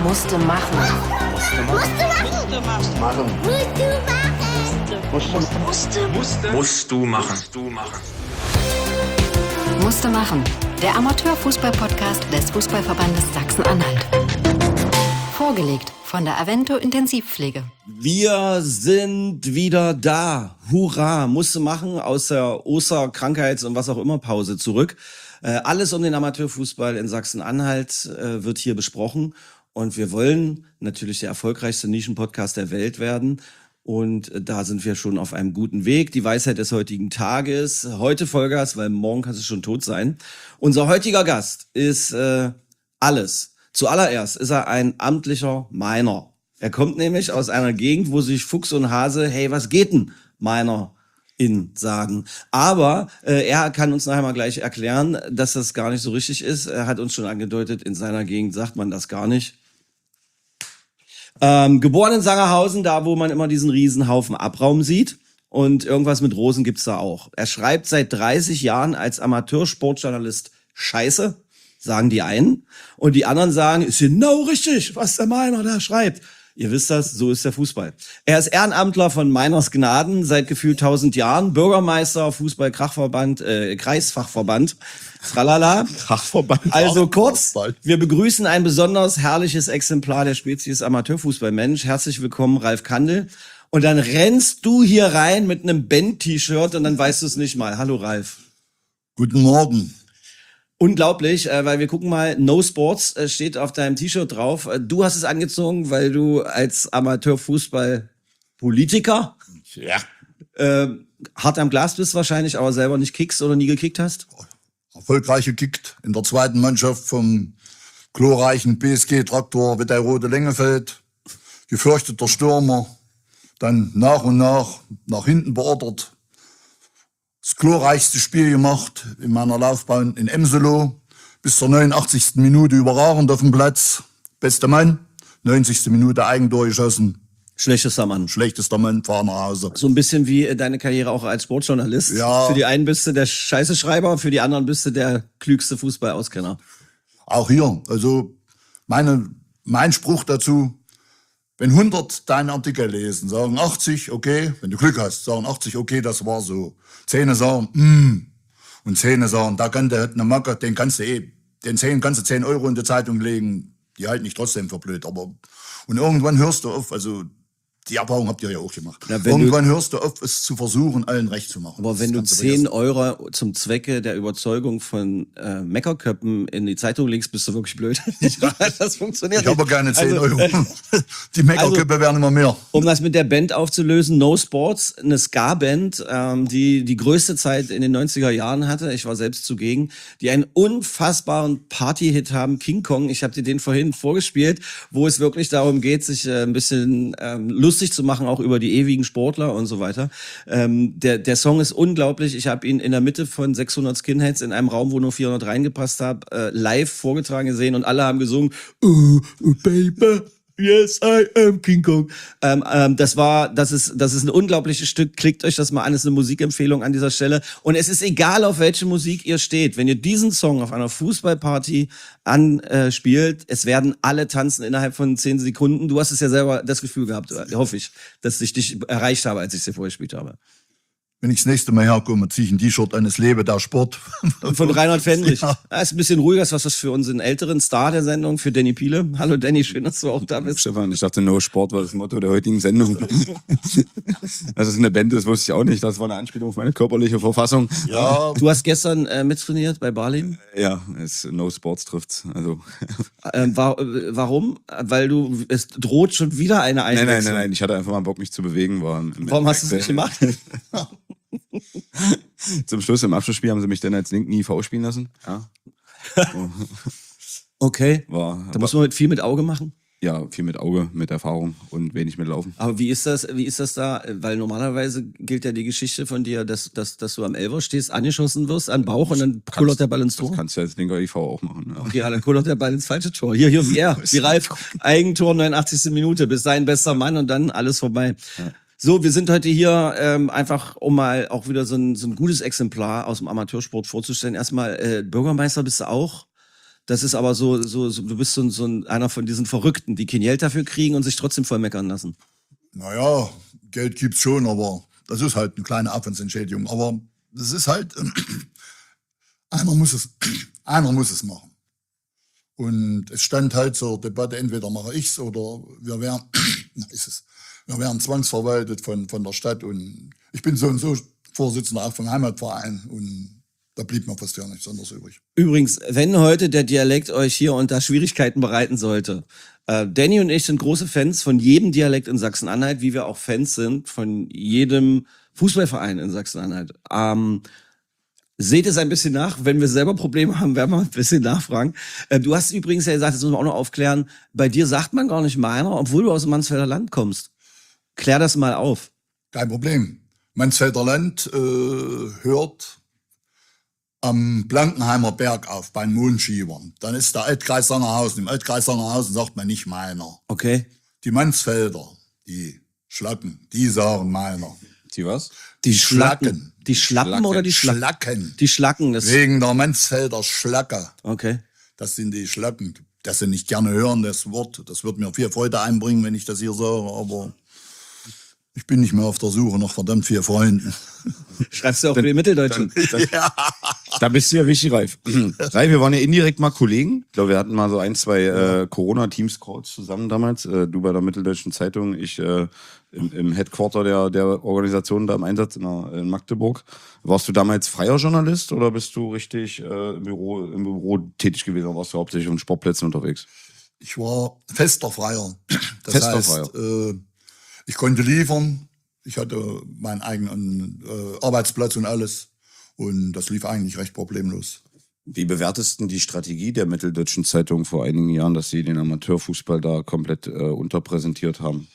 Musste machen. Musst du machen. Musste machen. Der Amateurfußball-Podcast des Fußballverbandes Sachsen-Anhalt. Vorgelegt von der Avento Intensivpflege. Wir sind wieder da. Hurra, musste machen aus der Osterkrankheits- und was auch immer Pause zurück. Alles um den Amateurfußball in Sachsen-Anhalt wird hier besprochen. Und wir wollen natürlich der erfolgreichste Nischenpodcast der Welt werden. Und da sind wir schon auf einem guten Weg. Die Weisheit des heutigen Tages. Heute Vollgas, weil morgen kann es schon tot sein. Unser heutiger Gast ist alles. Zuallererst ist er ein amtlicher Miner. Er kommt nämlich aus einer Gegend, wo sich Fuchs und Hase, hey, was geht denn, Minerin sagen. Aber er kann uns nachher mal gleich erklären, dass das gar nicht so richtig ist. Er hat uns schon angedeutet, in seiner Gegend sagt man das gar nicht. Geboren in Sangerhausen, da wo man immer diesen Riesenhaufen Abraum sieht. Und irgendwas mit Rosen gibt's da auch. Er schreibt seit 30 Jahren als Amateursportjournalist Scheiße, sagen die einen. Und die anderen sagen, ist genau richtig, was der Miner da schreibt. Ihr wisst das, so ist der Fußball. Er ist Ehrenamtler von Miners Gnaden seit gefühlt 1000 Jahren, Bürgermeister, Fußball-Krachverband, Kreisfachverband, tralala. Krachverband. Also kurz, wir begrüßen ein besonders herrliches Exemplar der Spezies Amateurfußballmensch. Herzlich willkommen, Ralf Kandel. Und dann rennst du hier rein mit einem Band-T-Shirt und dann weißt du es nicht mal. Hallo Ralf. Guten Morgen. Unglaublich, weil wir gucken mal, No Sports steht auf deinem T-Shirt drauf. Du hast es angezogen, weil du als Amateurfußball-Politiker hart am Glas bist wahrscheinlich, aber selber nicht kickst oder nie gekickt hast. Erfolgreich gekickt in der zweiten Mannschaft vom glorreichen BSG-Traktor Witteirode Lengefeld. Gefürchteter Stürmer, dann nach und nach hinten beordert. Das glorreichste Spiel gemacht in meiner Laufbahn in Emselo. Bis zur 89. Minute überragend auf dem Platz. Bester Mann. 90. Minute Eigentor geschossen. Schlechtester Mann. Schlechtester Mann, fahr nach Hause. So ein bisschen wie deine Karriere auch als Sportjournalist. Ja. Für die einen bist du der Scheiße-Schreiber, für die anderen bist du der klügste Fußball-Auskenner. Auch hier. Also mein Spruch dazu: Wenn 100 deinen Artikel lesen, sagen 80, okay, wenn du Glück hast, sagen 80, okay, das war so. 10 sagen, und 10 sagen, da kann der eine Macke, den 10 kannst du 10 Euro in die Zeitung legen, die halten dich trotzdem für blöd. Und irgendwann hörst du auf, also die Erfahrung habt ihr ja auch gemacht. Ja, irgendwann hörst du auf, es zu versuchen, allen recht zu machen. Aber wenn du 10 Euro zum Zwecke der Überzeugung von Meckerköppen in die Zeitung legst, bist du wirklich blöd. Das funktioniert nicht. Ich habe gerne 10 Euro. Die Meckerköppe werden immer mehr. Um das mit der Band aufzulösen, No Sports, eine Ska-Band, die größte Zeit in den 90er Jahren hatte. Ich war selbst zugegen. Die einen unfassbaren Party-Hit haben, King Kong. Ich habe dir den vorhin vorgespielt, wo es wirklich darum geht, sich ein bisschen lustig zu machen, auch über die ewigen Sportler und so weiter. Der Song ist unglaublich. Ich habe ihn in der Mitte von 600 Skinheads in einem Raum, wo nur 400 reingepasst haben, live vorgetragen gesehen und alle haben gesungen, Baby, yes, I am King Kong. Das ist ein unglaubliches Stück. Klickt euch das mal an. Das ist eine Musikempfehlung an dieser Stelle. Und es ist egal, auf welche Musik ihr steht. Wenn ihr diesen Song auf einer Fußballparty anspielt, es werden alle tanzen innerhalb von 10 Sekunden. Du hast es ja selber das Gefühl gehabt, hoffe ich, dass ich dich erreicht habe, als ich es dir vorgespielt habe. Wenn ich das nächste Mal herkomme, ziehe ich ein T-Shirt an, es lebe der Sport. Von Reinhard Fendrich. Ja. Ist ein bisschen ruhiger, was das für unseren älteren Star der Sendung, für Danny Piele. Hallo Danny, schön, dass du auch da bist. Stefan, ich dachte, No Sport war das Motto der heutigen Sendung. Dass es eine Band ist, wusste ich auch nicht. Das war eine Anspielung auf meine körperliche Verfassung. Ja. Du hast gestern mittrainiert bei Barlin? Ja, No Sports trifft's. Also. Warum? Weil es droht schon wieder eine Einwechslung. Nein. Ich hatte einfach mal Bock, mich zu bewegen. Warum hast du es nicht gemacht? Zum Schluss im Abschlussspiel haben sie mich dann als linken IV spielen lassen. Ja. Okay. Da muss man viel mit Auge machen? Ja, viel mit Auge, mit Erfahrung und wenig mit Laufen. Aber wie ist das da? Weil normalerweise gilt ja die Geschichte von dir, dass du am Elfer stehst, angeschossen wirst, an den Bauch und dann kullert der Ball ins Tor. Das kannst du als linker IV auch machen. Ja. Okay, dann kullert der Ball ins falsche Tor. Hier, wie Ralf, Eigentor, 89. Minute, bis sein bester Mann und dann alles vorbei. Ja. So, wir sind heute hier einfach, um mal auch wieder so ein gutes Exemplar aus dem Amateursport vorzustellen. Erstmal, Bürgermeister bist du auch. Das ist aber so du bist einer von diesen Verrückten, die kein Geld dafür kriegen und sich trotzdem voll meckern lassen. Naja, Geld gibt's schon, aber das ist halt eine kleine Aufwandsentschädigung. Aber das ist halt, einer muss es machen. Und es stand halt zur Debatte, entweder mache ich's oder wir wären zwangsverwaltet von der Stadt. Und ich bin so und so Vorsitzender auch vom Heimatverein und da blieb mir fast ja nichts anderes übrig. Übrigens, wenn heute der Dialekt euch hier unter Schwierigkeiten bereiten sollte, Danny und ich sind große Fans von jedem Dialekt in Sachsen-Anhalt, wie wir auch Fans sind von jedem Fußballverein in Sachsen-Anhalt. Seht es ein bisschen nach. Wenn wir selber Probleme haben, werden wir ein bisschen nachfragen. Du hast übrigens ja gesagt, das müssen wir auch noch aufklären, bei dir sagt man gar nicht meiner, obwohl du aus dem Mansfelder Land kommst. Klär das mal auf. Kein Problem. Mansfelder Land hört am Blankenheimer Berg auf, bei den Mondschiebern. Dann ist der Altkreis Sangerhausen. Im Altkreis Sangerhausen sagt man nicht meiner. Okay. Die Mansfelder, die Schlacken, die sagen meiner. Die was? Die Schlacken. Die Schlappen oder die Schlacken? Schlacken. Die Schlacken. Das Wegen der Mansfelder Schlacke. okay. Das sind die Schlacken. Das sie nicht gerne hören, das Wort. Das wird mir viel Freude einbringen, wenn ich das hier sage, aber ich bin nicht mehr auf der Suche nach verdammt vielen Freunden. Schreibst du auch für die Mitteldeutschen? Da bist du ja wichtig, Ralf. Ralf, wir waren ja indirekt mal Kollegen. Ich glaube, wir hatten mal so 1, 2 Corona-Teams-Calls zusammen damals. Du bei der Mitteldeutschen Zeitung, ich im Headquarter der Organisation da im Einsatz in Magdeburg. Warst du damals freier Journalist oder bist du richtig im Büro tätig gewesen oder warst du hauptsächlich auf Sportplätzen unterwegs? Ich war fester Freier. Das Fester heißt, Freier. Ich konnte liefern. Ich hatte meinen eigenen Arbeitsplatz und alles. Und das lief eigentlich recht problemlos. Wie bewertest du die Strategie der Mitteldeutschen Zeitung vor einigen Jahren, dass sie den Amateurfußball da komplett unterpräsentiert haben?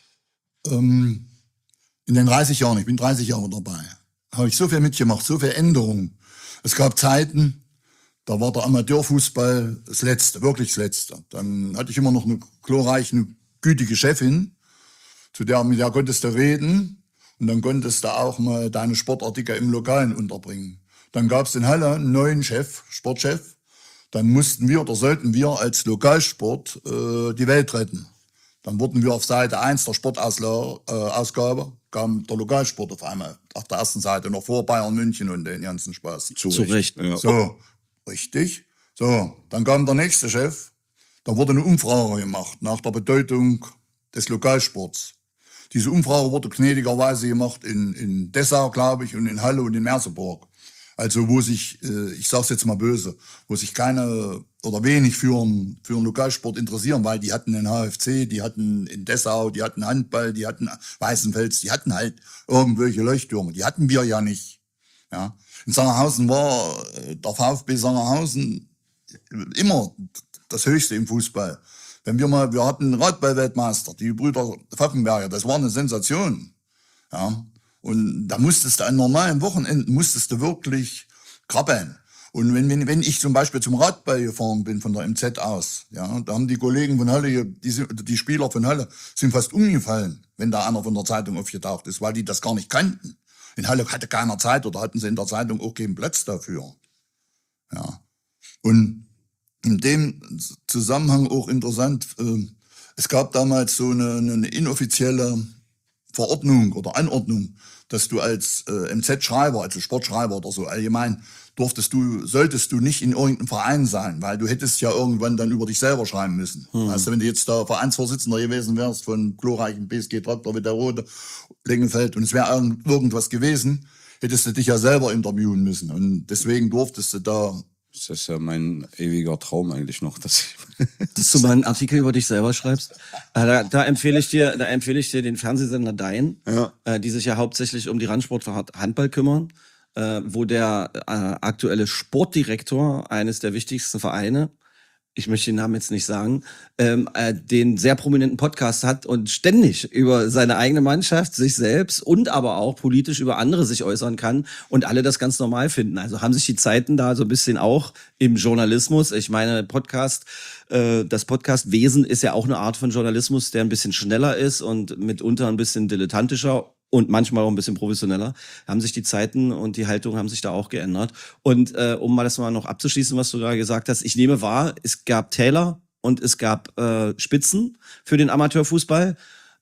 In den 30 Jahren, ich bin 30 Jahre dabei, habe ich so viel mitgemacht, so viel Änderungen. Es gab Zeiten, da war der Amateurfußball das Letzte, wirklich das Letzte. Dann hatte ich immer noch eine glorreiche, eine gütige Chefin, mit der konntest du reden und dann konntest du auch mal deine Sportartikel im Lokalen unterbringen. Dann gab es in Halle einen neuen Chef, Sportchef. Dann mussten wir oder sollten wir als Lokalsport die Welt retten. Dann wurden wir auf Seite 1 der Sportausgabe, kam der Lokalsport auf einmal auf der ersten Seite noch vor Bayern München und den ganzen Spaß. Zu Recht. Ja. So, richtig. So, dann kam der nächste Chef. Da wurde eine Umfrage gemacht nach der Bedeutung des Lokalsports. Diese Umfrage wurde gnädigerweise gemacht in Dessau, glaube ich, und in Halle und in Merseburg. Also wo sich, ich sage es jetzt mal böse, wo sich keine oder wenig für einen Lokalsport interessieren, weil die hatten den HFC, die hatten in Dessau, die hatten Handball, die hatten Weißenfels, die hatten halt irgendwelche Leuchttürme. Die hatten wir ja nicht. Ja. In Sangerhausen war der VfB Sangerhausen immer das Höchste im Fußball. Wir hatten einen Radball-Weltmeister, die Brüder Pfaffenberger, das war eine Sensation. Ja. Und da musstest du an normalen Wochenenden wirklich krabbeln. Und wenn ich zum Beispiel zum Radball gefahren bin von der MZ aus, ja, da haben die Kollegen von Halle, die Spieler von Halle, sind fast umgefallen, wenn da einer von der Zeitung aufgetaucht ist, weil die das gar nicht kannten. In Halle hatte keiner Zeit oder hatten sie in der Zeitung auch keinen Platz dafür. Ja. Und in dem Zusammenhang auch interessant, es gab damals so eine inoffizielle Verordnung oder Anordnung, dass du als MZ-Schreiber, also Sportschreiber oder so allgemein, solltest du nicht in irgendeinem Verein sein, weil du hättest ja irgendwann dann über dich selber schreiben müssen. Also wenn du jetzt der Vereinsvorsitzender gewesen wärst von glorreichen BSG Traktor Witterode, Lengenfeld und es wäre irgendwas gewesen, hättest du dich ja selber interviewen müssen und deswegen durftest du da. Das ist ja mein ewiger Traum eigentlich noch, dass du mal einen Artikel über dich selber schreibst. Da empfehle ich dir den Fernsehsender Dein, ja. Die sich ja hauptsächlich um die Randsportart Handball kümmern, wo der aktuelle Sportdirektor eines der wichtigsten Vereine, ich möchte den Namen jetzt nicht sagen, den sehr prominenten Podcast hat und ständig über seine eigene Mannschaft, sich selbst und aber auch politisch über andere sich äußern kann und alle das ganz normal finden. Also haben sich die Zeiten da so ein bisschen auch im Journalismus, ich meine das Podcastwesen ist ja auch eine Art von Journalismus, der ein bisschen schneller ist und mitunter ein bisschen dilettantischer und manchmal auch ein bisschen professioneller, haben sich die Zeiten und die Haltung haben sich da auch geändert. Und um mal das mal noch abzuschließen, was du gerade gesagt hast, ich nehme wahr, es gab Täler und es gab Spitzen für den Amateurfußball.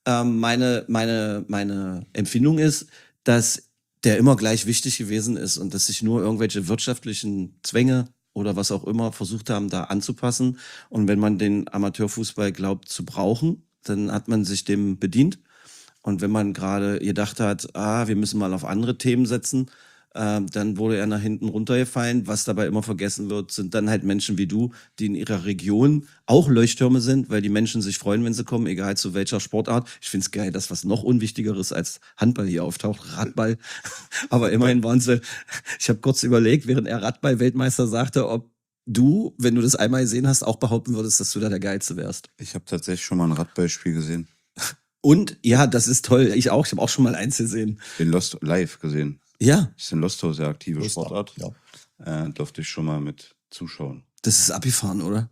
Meine Empfindung ist, dass der immer gleich wichtig gewesen ist und dass sich nur irgendwelche wirtschaftlichen Zwänge oder was auch immer versucht haben, da anzupassen. Und wenn man den Amateurfußball glaubt zu brauchen, dann hat man sich dem bedient. Und wenn man gerade gedacht hat, wir müssen mal auf andere Themen setzen, dann wurde er nach hinten runtergefallen. Was dabei immer vergessen wird, sind dann halt Menschen wie du, die in ihrer Region auch Leuchttürme sind, weil die Menschen sich freuen, wenn sie kommen, egal zu welcher Sportart. Ich find's geil, dass was noch Unwichtigeres als Handball hier auftaucht, Radball. Aber immerhin waren sie, ich habe kurz überlegt, während er Radball-Weltmeister sagte, ob du, wenn du das einmal gesehen hast, auch behaupten würdest, dass du da der Geilste wärst. Ich habe tatsächlich schon mal ein Radballspiel gesehen. Und ja, das ist toll. Ich auch. Ich habe auch schon mal eins gesehen. Den Lost live gesehen. Ja, Das ist in Lostau sehr aktive Lostau, Sportart. ja. Durfte ich schon mal mit zuschauen. das ist abgefahren, oder?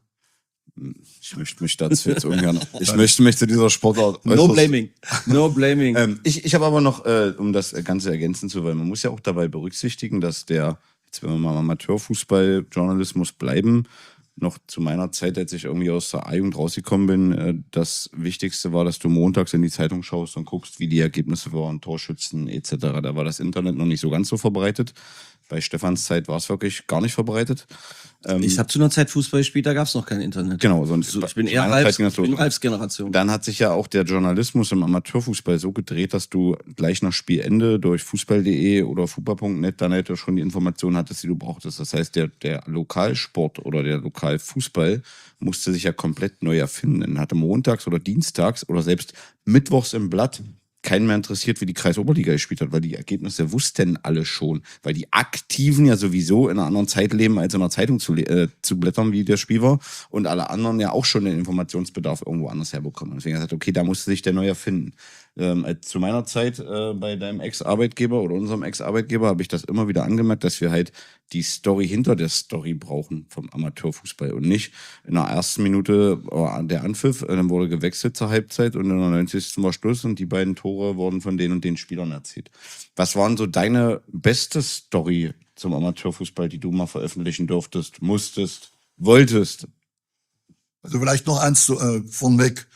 Ich möchte mich dazu jetzt ungern. Ich möchte mich zu dieser Sportart. No blaming. No blaming. Ich habe aber noch, um das Ganze ergänzen zu wollen, man muss ja auch dabei berücksichtigen, dass jetzt wenn wir mal im Amateurfußball-Journalismus bleiben, noch zu meiner Zeit, als ich irgendwie aus der A-Jugend rausgekommen bin, das Wichtigste war, dass du montags in die Zeitung schaust und guckst, wie die Ergebnisse waren, Torschützen etc. Da war das Internet noch nicht so ganz so verbreitet. Bei Stefans Zeit war es wirklich gar nicht verbreitet. Ich habe zu einer Zeit Fußball gespielt, da gab es noch kein Internet. Genau. Sonst So, ich bin zu eher meiner Zeit ging das so. Generation. Dann hat sich ja auch der Journalismus im Amateurfußball so gedreht, dass du gleich nach Spielende durch fußball.de oder fußball.net dann halt schon die Informationen hattest, die du brauchtest. Das heißt, der Lokalsport oder der Lokalfußball musste sich ja komplett neu erfinden. Dann hatte montags oder dienstags oder selbst mittwochs im Blatt keinen mehr interessiert, wie die Kreisoberliga gespielt hat, weil die Ergebnisse wussten alle schon. Weil die Aktiven ja sowieso in einer anderen Zeit leben, als in einer Zeitung zu blättern, wie das Spiel war. Und alle anderen ja auch schon den Informationsbedarf irgendwo anders herbekommen. Deswegen hat er gesagt, okay, da musste sich der neu erfinden. Zu meiner Zeit bei deinem Ex-Arbeitgeber oder unserem Ex-Arbeitgeber habe ich das immer wieder angemerkt, dass wir halt die Story hinter der Story brauchen vom Amateurfußball und nicht in der ersten Minute der Anpfiff, dann wurde gewechselt zur Halbzeit und in der 90. war Schluss und die beiden Tore wurden von den und den Spielern erzielt. Was waren so deine beste Story zum Amateurfußball, die du mal veröffentlichen durftest, musstest, wolltest? Also vielleicht noch eins vornweg.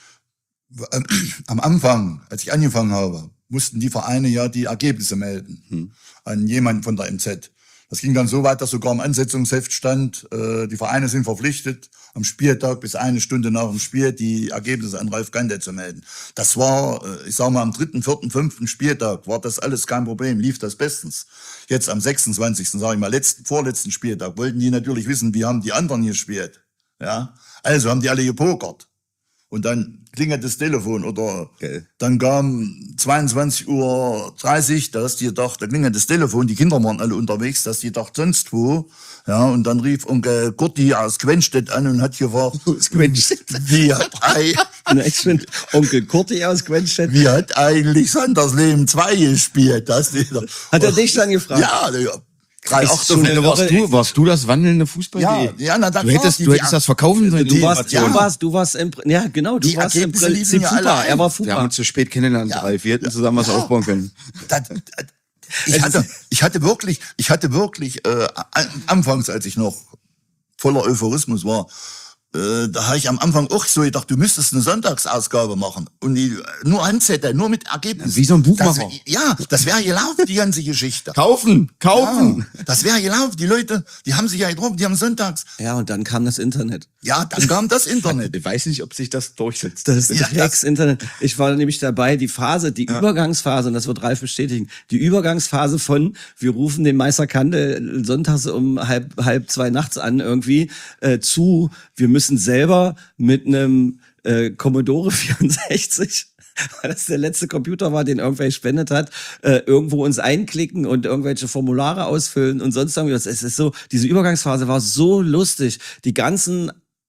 Am Anfang, als ich angefangen habe, mussten die Vereine ja die Ergebnisse melden an jemanden von der MZ. Das ging dann so weit, dass sogar im Ansetzungsheft stand, die Vereine sind verpflichtet, am Spieltag bis 1 Stunde nach dem Spiel die Ergebnisse an Ralf Gante zu melden. Das war, ich sag mal, am 3., 4., 5. Spieltag war das alles kein Problem, lief das bestens. Jetzt am 26., sag ich mal, vorletzten Spieltag wollten die natürlich wissen, wie haben die anderen gespielt. Ja, also haben die alle gepokert. Und dann klingelt das Telefon oder dann kam 22:30 Uhr, da hast du gedacht, da klingelt das Telefon, die Kinder waren alle unterwegs, da hast du gedacht, sonst wo. Ja, und dann rief Onkel Kurti aus Quenstedt an und hat gefragt, wie Onkel Kurti aus Quenstedt. wie hat eigentlich Sandersleben 2 gespielt? Hat er dich dann gefragt? Ja, 3,8 Warst du das wandelnde Fußball? Ja, na, dann Du hättest das verkaufen sollen. Du warst ja genau, du Die warst im Ergebnisse liefen Prinzip ja alle Fupa. ein. Er war Wir haben Fupa. uns zu spät kennengelernt, Ralf. Wir hätten zusammen was aufbauen können. Ich hatte wirklich, anfangs, als ich noch voller Euphorismus war, da habe ich am Anfang auch so gedacht, du müsstest eine Sonntagsausgabe machen. Und nur Handzettel, nur mit Ergebnissen. Wie so ein Buchmacher. Das wäre gelaufen, die ganze Geschichte. Kaufen! Ja, das wäre gelaufen. Die Leute, die haben sich ja getroffen, die haben sonntags. Ja, und dann kam das Internet. Ja, dann kam das Internet. Ich weiß nicht, ob sich das durchsetzt. Das Ja, Internet. Ich war nämlich dabei, die Übergangsphase, und das wird Ralf bestätigen, die Übergangsphase von, wir rufen den Meister Kante sonntags um halb 2 nachts an irgendwie, zu, wir müssen selber mit einem Commodore 64, weil das der letzte Computer war, den irgendwer gespendet hat, irgendwo uns einklicken und irgendwelche Formulare ausfüllen und sonst irgendwas. Es ist so, diese Übergangsphase war so lustig. Die ganzen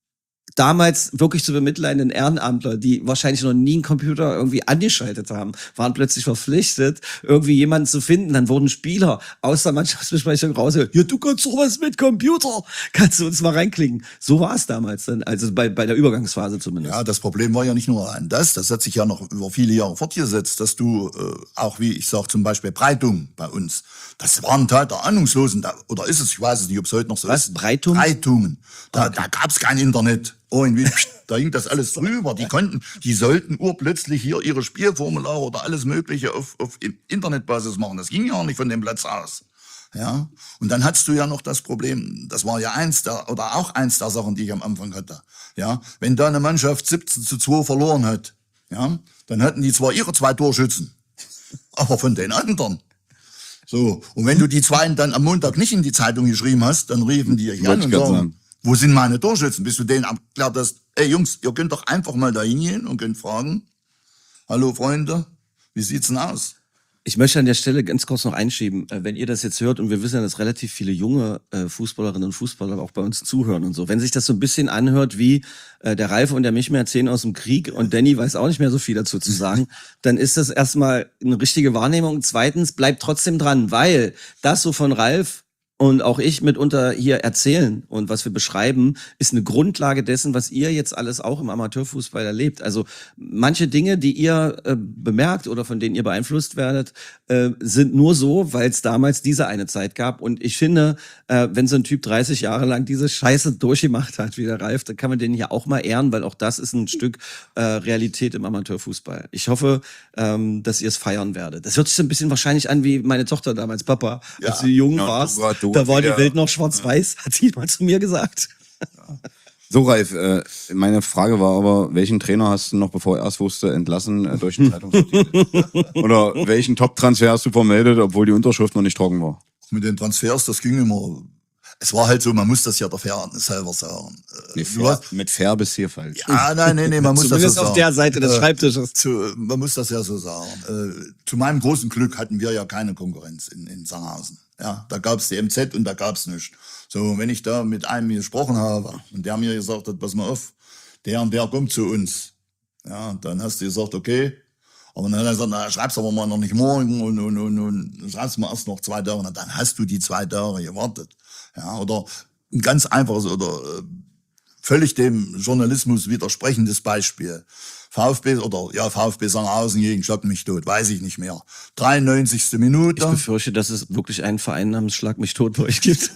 damals wirklich zu bemitleidenden Ehrenamtler, die wahrscheinlich noch nie einen Computer irgendwie angeschaltet haben, waren plötzlich verpflichtet, irgendwie jemanden zu finden. Dann wurden Spieler aus der Mannschaftsbesprechung raus, ja, du kannst doch was mit Computer, kannst du uns mal reinklicken. So war es damals dann, also bei der Übergangsphase zumindest. Ja, das Problem war ja nicht nur an das hat sich ja noch über viele Jahre fortgesetzt, dass du auch, wie ich sag, zum Beispiel Breitung bei uns, das war ein Teil der Ahnungslosen, oder ist es, ich weiß es nicht, ob es heute noch so Was? ist. Breitung? Breitungen. Da gab's kein Internet. Irgendwie, da hing das alles drüber. Die sollten urplötzlich hier ihre Spielformulare oder alles Mögliche auf Internetbasis machen. Das ging ja auch nicht von dem Platz aus. Ja. Und dann hattest du ja noch das Problem, das war ja eins der Sachen, die ich am Anfang hatte. Ja. Wenn da eine Mannschaft 17-2 verloren hat, ja, dann hatten die zwar ihre 2 Torschützen, aber von den anderen. So. Und wenn du die 2 dann am Montag nicht in die Zeitung geschrieben hast, dann riefen die dich an und sagen, wo sind meine Torschützen? Bis du denen erklärt hast, ey Jungs, ihr könnt doch einfach mal da hingehen und könnt fragen, hallo Freunde, wie sieht's denn aus? Ich möchte an der Stelle ganz kurz noch einschieben, wenn ihr das jetzt hört, und wir wissen ja, dass relativ viele junge Fußballerinnen und Fußballer auch bei uns zuhören und so. Wenn sich das so ein bisschen anhört wie der Ralf und der mich mehr erzählen aus dem Krieg und Danny weiß auch nicht mehr so viel dazu zu sagen, dann ist das erstmal eine richtige Wahrnehmung. Zweitens, bleibt trotzdem dran, weil das so von Ralf und auch ich mitunter hier erzählen und was wir beschreiben, ist eine Grundlage dessen, was ihr jetzt alles auch im Amateurfußball erlebt. Also manche Dinge, die ihr bemerkt oder von denen ihr beeinflusst werdet, sind nur so, weil es damals diese eine Zeit gab. Und ich finde, wenn so ein Typ 30 Jahre lang diese Scheiße durchgemacht hat, wie der Ralf, dann kann man den ja auch mal ehren, weil auch das ist ein Stück Realität im Amateurfußball. Ich hoffe, dass ihr es feiern werdet. Das hört sich so ein bisschen wahrscheinlich an wie meine Tochter damals, Papa, als sie jung warst. Da war die Welt noch schwarz-weiß, hat sie mal zu mir gesagt. So, Ralf, meine Frage war aber, welchen Trainer hast du noch, bevor er erst wusste, entlassen durch den Zeitungsartikel? Oder welchen Top-Transfer hast du vermeldet, obwohl die Unterschrift noch nicht trocken war? Mit den Transfers, das ging immer. Es war halt so, man muss das ja der Fairness selber sagen. Mit fair bis hier falsch. Ja, nein, man muss das so sagen. auf der Seite des Schreibtisches. Man muss das ja so sagen. Zu meinem großen Glück hatten wir ja keine Konkurrenz in Sangerhausen. Ja, da gab's die MZ und da gab's nichts. So, wenn ich da mit einem gesprochen habe und der mir gesagt hat, pass mal auf, der und der kommt zu uns. Ja, dann hast du gesagt, okay. Aber dann hat er gesagt, na, schreib's aber mal noch nicht morgen und schreib's mal erst noch 2 Tage. Und dann hast du die 2 Tage gewartet. Ja, oder ein ganz einfaches oder völlig dem Journalismus widersprechendes Beispiel. VfB Sangerhausen gegen Schlag mich tot, weiß ich nicht mehr. 93. Minute. Ich befürchte, dass es wirklich einen Verein namens Schlag mich tot bei euch gibt.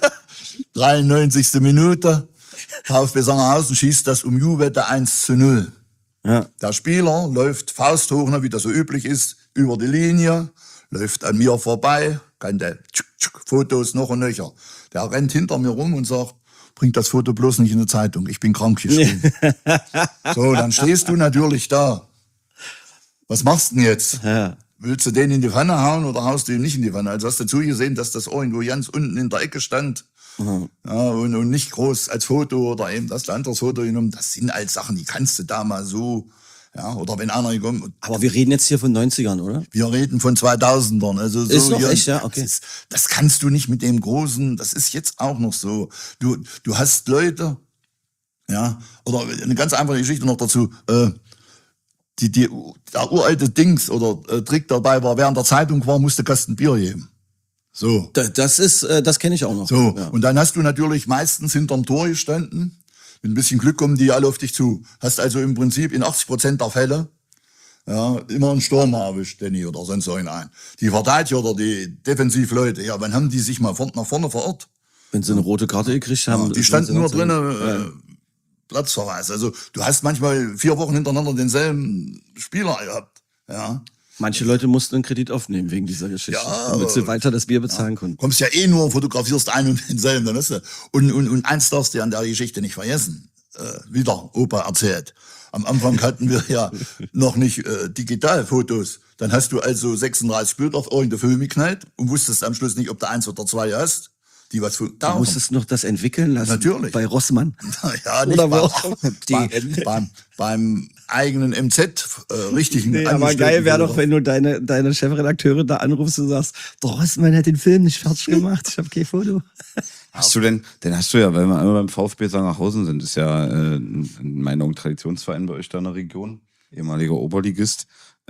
93. Minute. VfB Sangerhausen schießt das Umjuwette 1:0. Ja. Der Spieler läuft fausthoch, wie das so üblich ist, über die Linie, läuft an mir vorbei, keine Fotos noch und nöcher. Der rennt hinter mir rum und sagt, bringt das Foto bloß nicht in die Zeitung, ich bin krank geschrieben. So, dann stehst du natürlich da. Was machst du denn jetzt? Ja. Willst du den in die Pfanne hauen oder haust du ihn nicht in die Pfanne? Also hast du zugesehen, dass das irgendwo ganz unten in der Ecke stand. Mhm. Ja, und nicht groß als Foto oder eben das anderes Foto genommen. Das sind halt Sachen, die kannst du da mal so, ja, oder wenn einer gekommen. Aber wir reden jetzt hier von 90ern, oder? Wir reden von 2000ern. Also so, ist noch echt, ja, okay. Das kannst du nicht mit dem Großen, das ist jetzt auch noch so. Du hast Leute, ja, oder eine ganz einfache Geschichte noch dazu, der uralte Dings oder Trick dabei war, während der Zeitung war, musste Kasten Bier geben. So. Das kenne ich auch noch. So. Ja. Und dann hast du natürlich meistens hinterm Tor gestanden. Mit ein bisschen Glück kommen die alle auf dich zu. Hast also im Prinzip in 80% der Fälle, ja, immer einen Stürmer erwischt, Danny, oder sonst irgendeinen. Die Verteidiger oder die Defensivleute, ja, wann haben die sich mal nach vorne verirrt? Wenn sie eine rote Karte gekriegt haben. Ja, die standen nur drinnen, Platzverweis. Also, du hast manchmal 4 Wochen hintereinander denselben Spieler gehabt, ja. Manche Leute mussten einen Kredit aufnehmen wegen dieser Geschichte, ja, damit sie weiter das Bier bezahlen konnten. Kommst ja eh nur, fotografierst einen und denselben, dann hast du. Und eins darfst du an der Geschichte nicht vergessen. Wieder Opa erzählt. Am Anfang hatten wir ja noch nicht Digitalfotos. Dann hast du also 36 Bilder auf irgendeine Film geknallt und wusstest am Schluss nicht, ob du 1 oder 2 hast. Die was du musstest noch das entwickeln lassen? Natürlich. Bei Rossmann? Ja, nicht oder beim eigenen MZ richtigen Nee, aber geil wäre doch, wenn du deine Chefredakteure da anrufst und sagst, Rossmann hat den Film nicht fertig gemacht, ich habe kein Foto. Hast du denn hast du ja, weil wir einmal beim VfB Sangerhausen sind, ist ja in meinen Augen Traditionsverein bei euch da in der Region, ehemaliger Oberligist.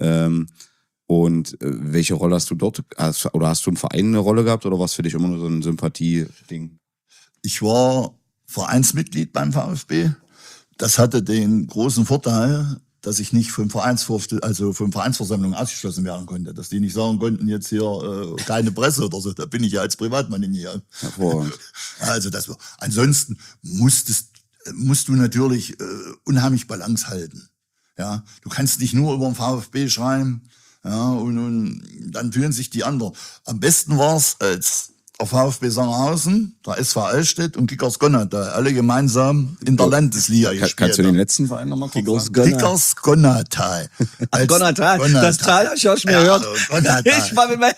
Und welche Rolle hast du dort? Hast du im Verein eine Rolle gehabt oder war es für dich immer nur so ein Sympathie-Ding? Ich war Vereinsmitglied beim VfB. Das hatte den großen Vorteil, dass ich nicht vom Vereinsversammlung ausgeschlossen werden konnte. Dass die nicht sagen konnten, jetzt hier keine Presse oder so. Da bin ich ja als Privatmann in hier. Also ansonsten musst du natürlich unheimlich Balance halten. Ja, du kannst nicht nur über den VfB schreiben, ja, und dann fühlen sich die anderen. Am besten war's, als der VfB Sangerhausen, der SV Allstedt und Kickers Gonnatal alle gemeinsam in der Landesliga gespielt. Kannst du den letzten Verein nochmal kurz sagen? Kickers Gonnatal. Gonnatal, das Tal habe ich auch schon mal gehört. Ich war mit meinem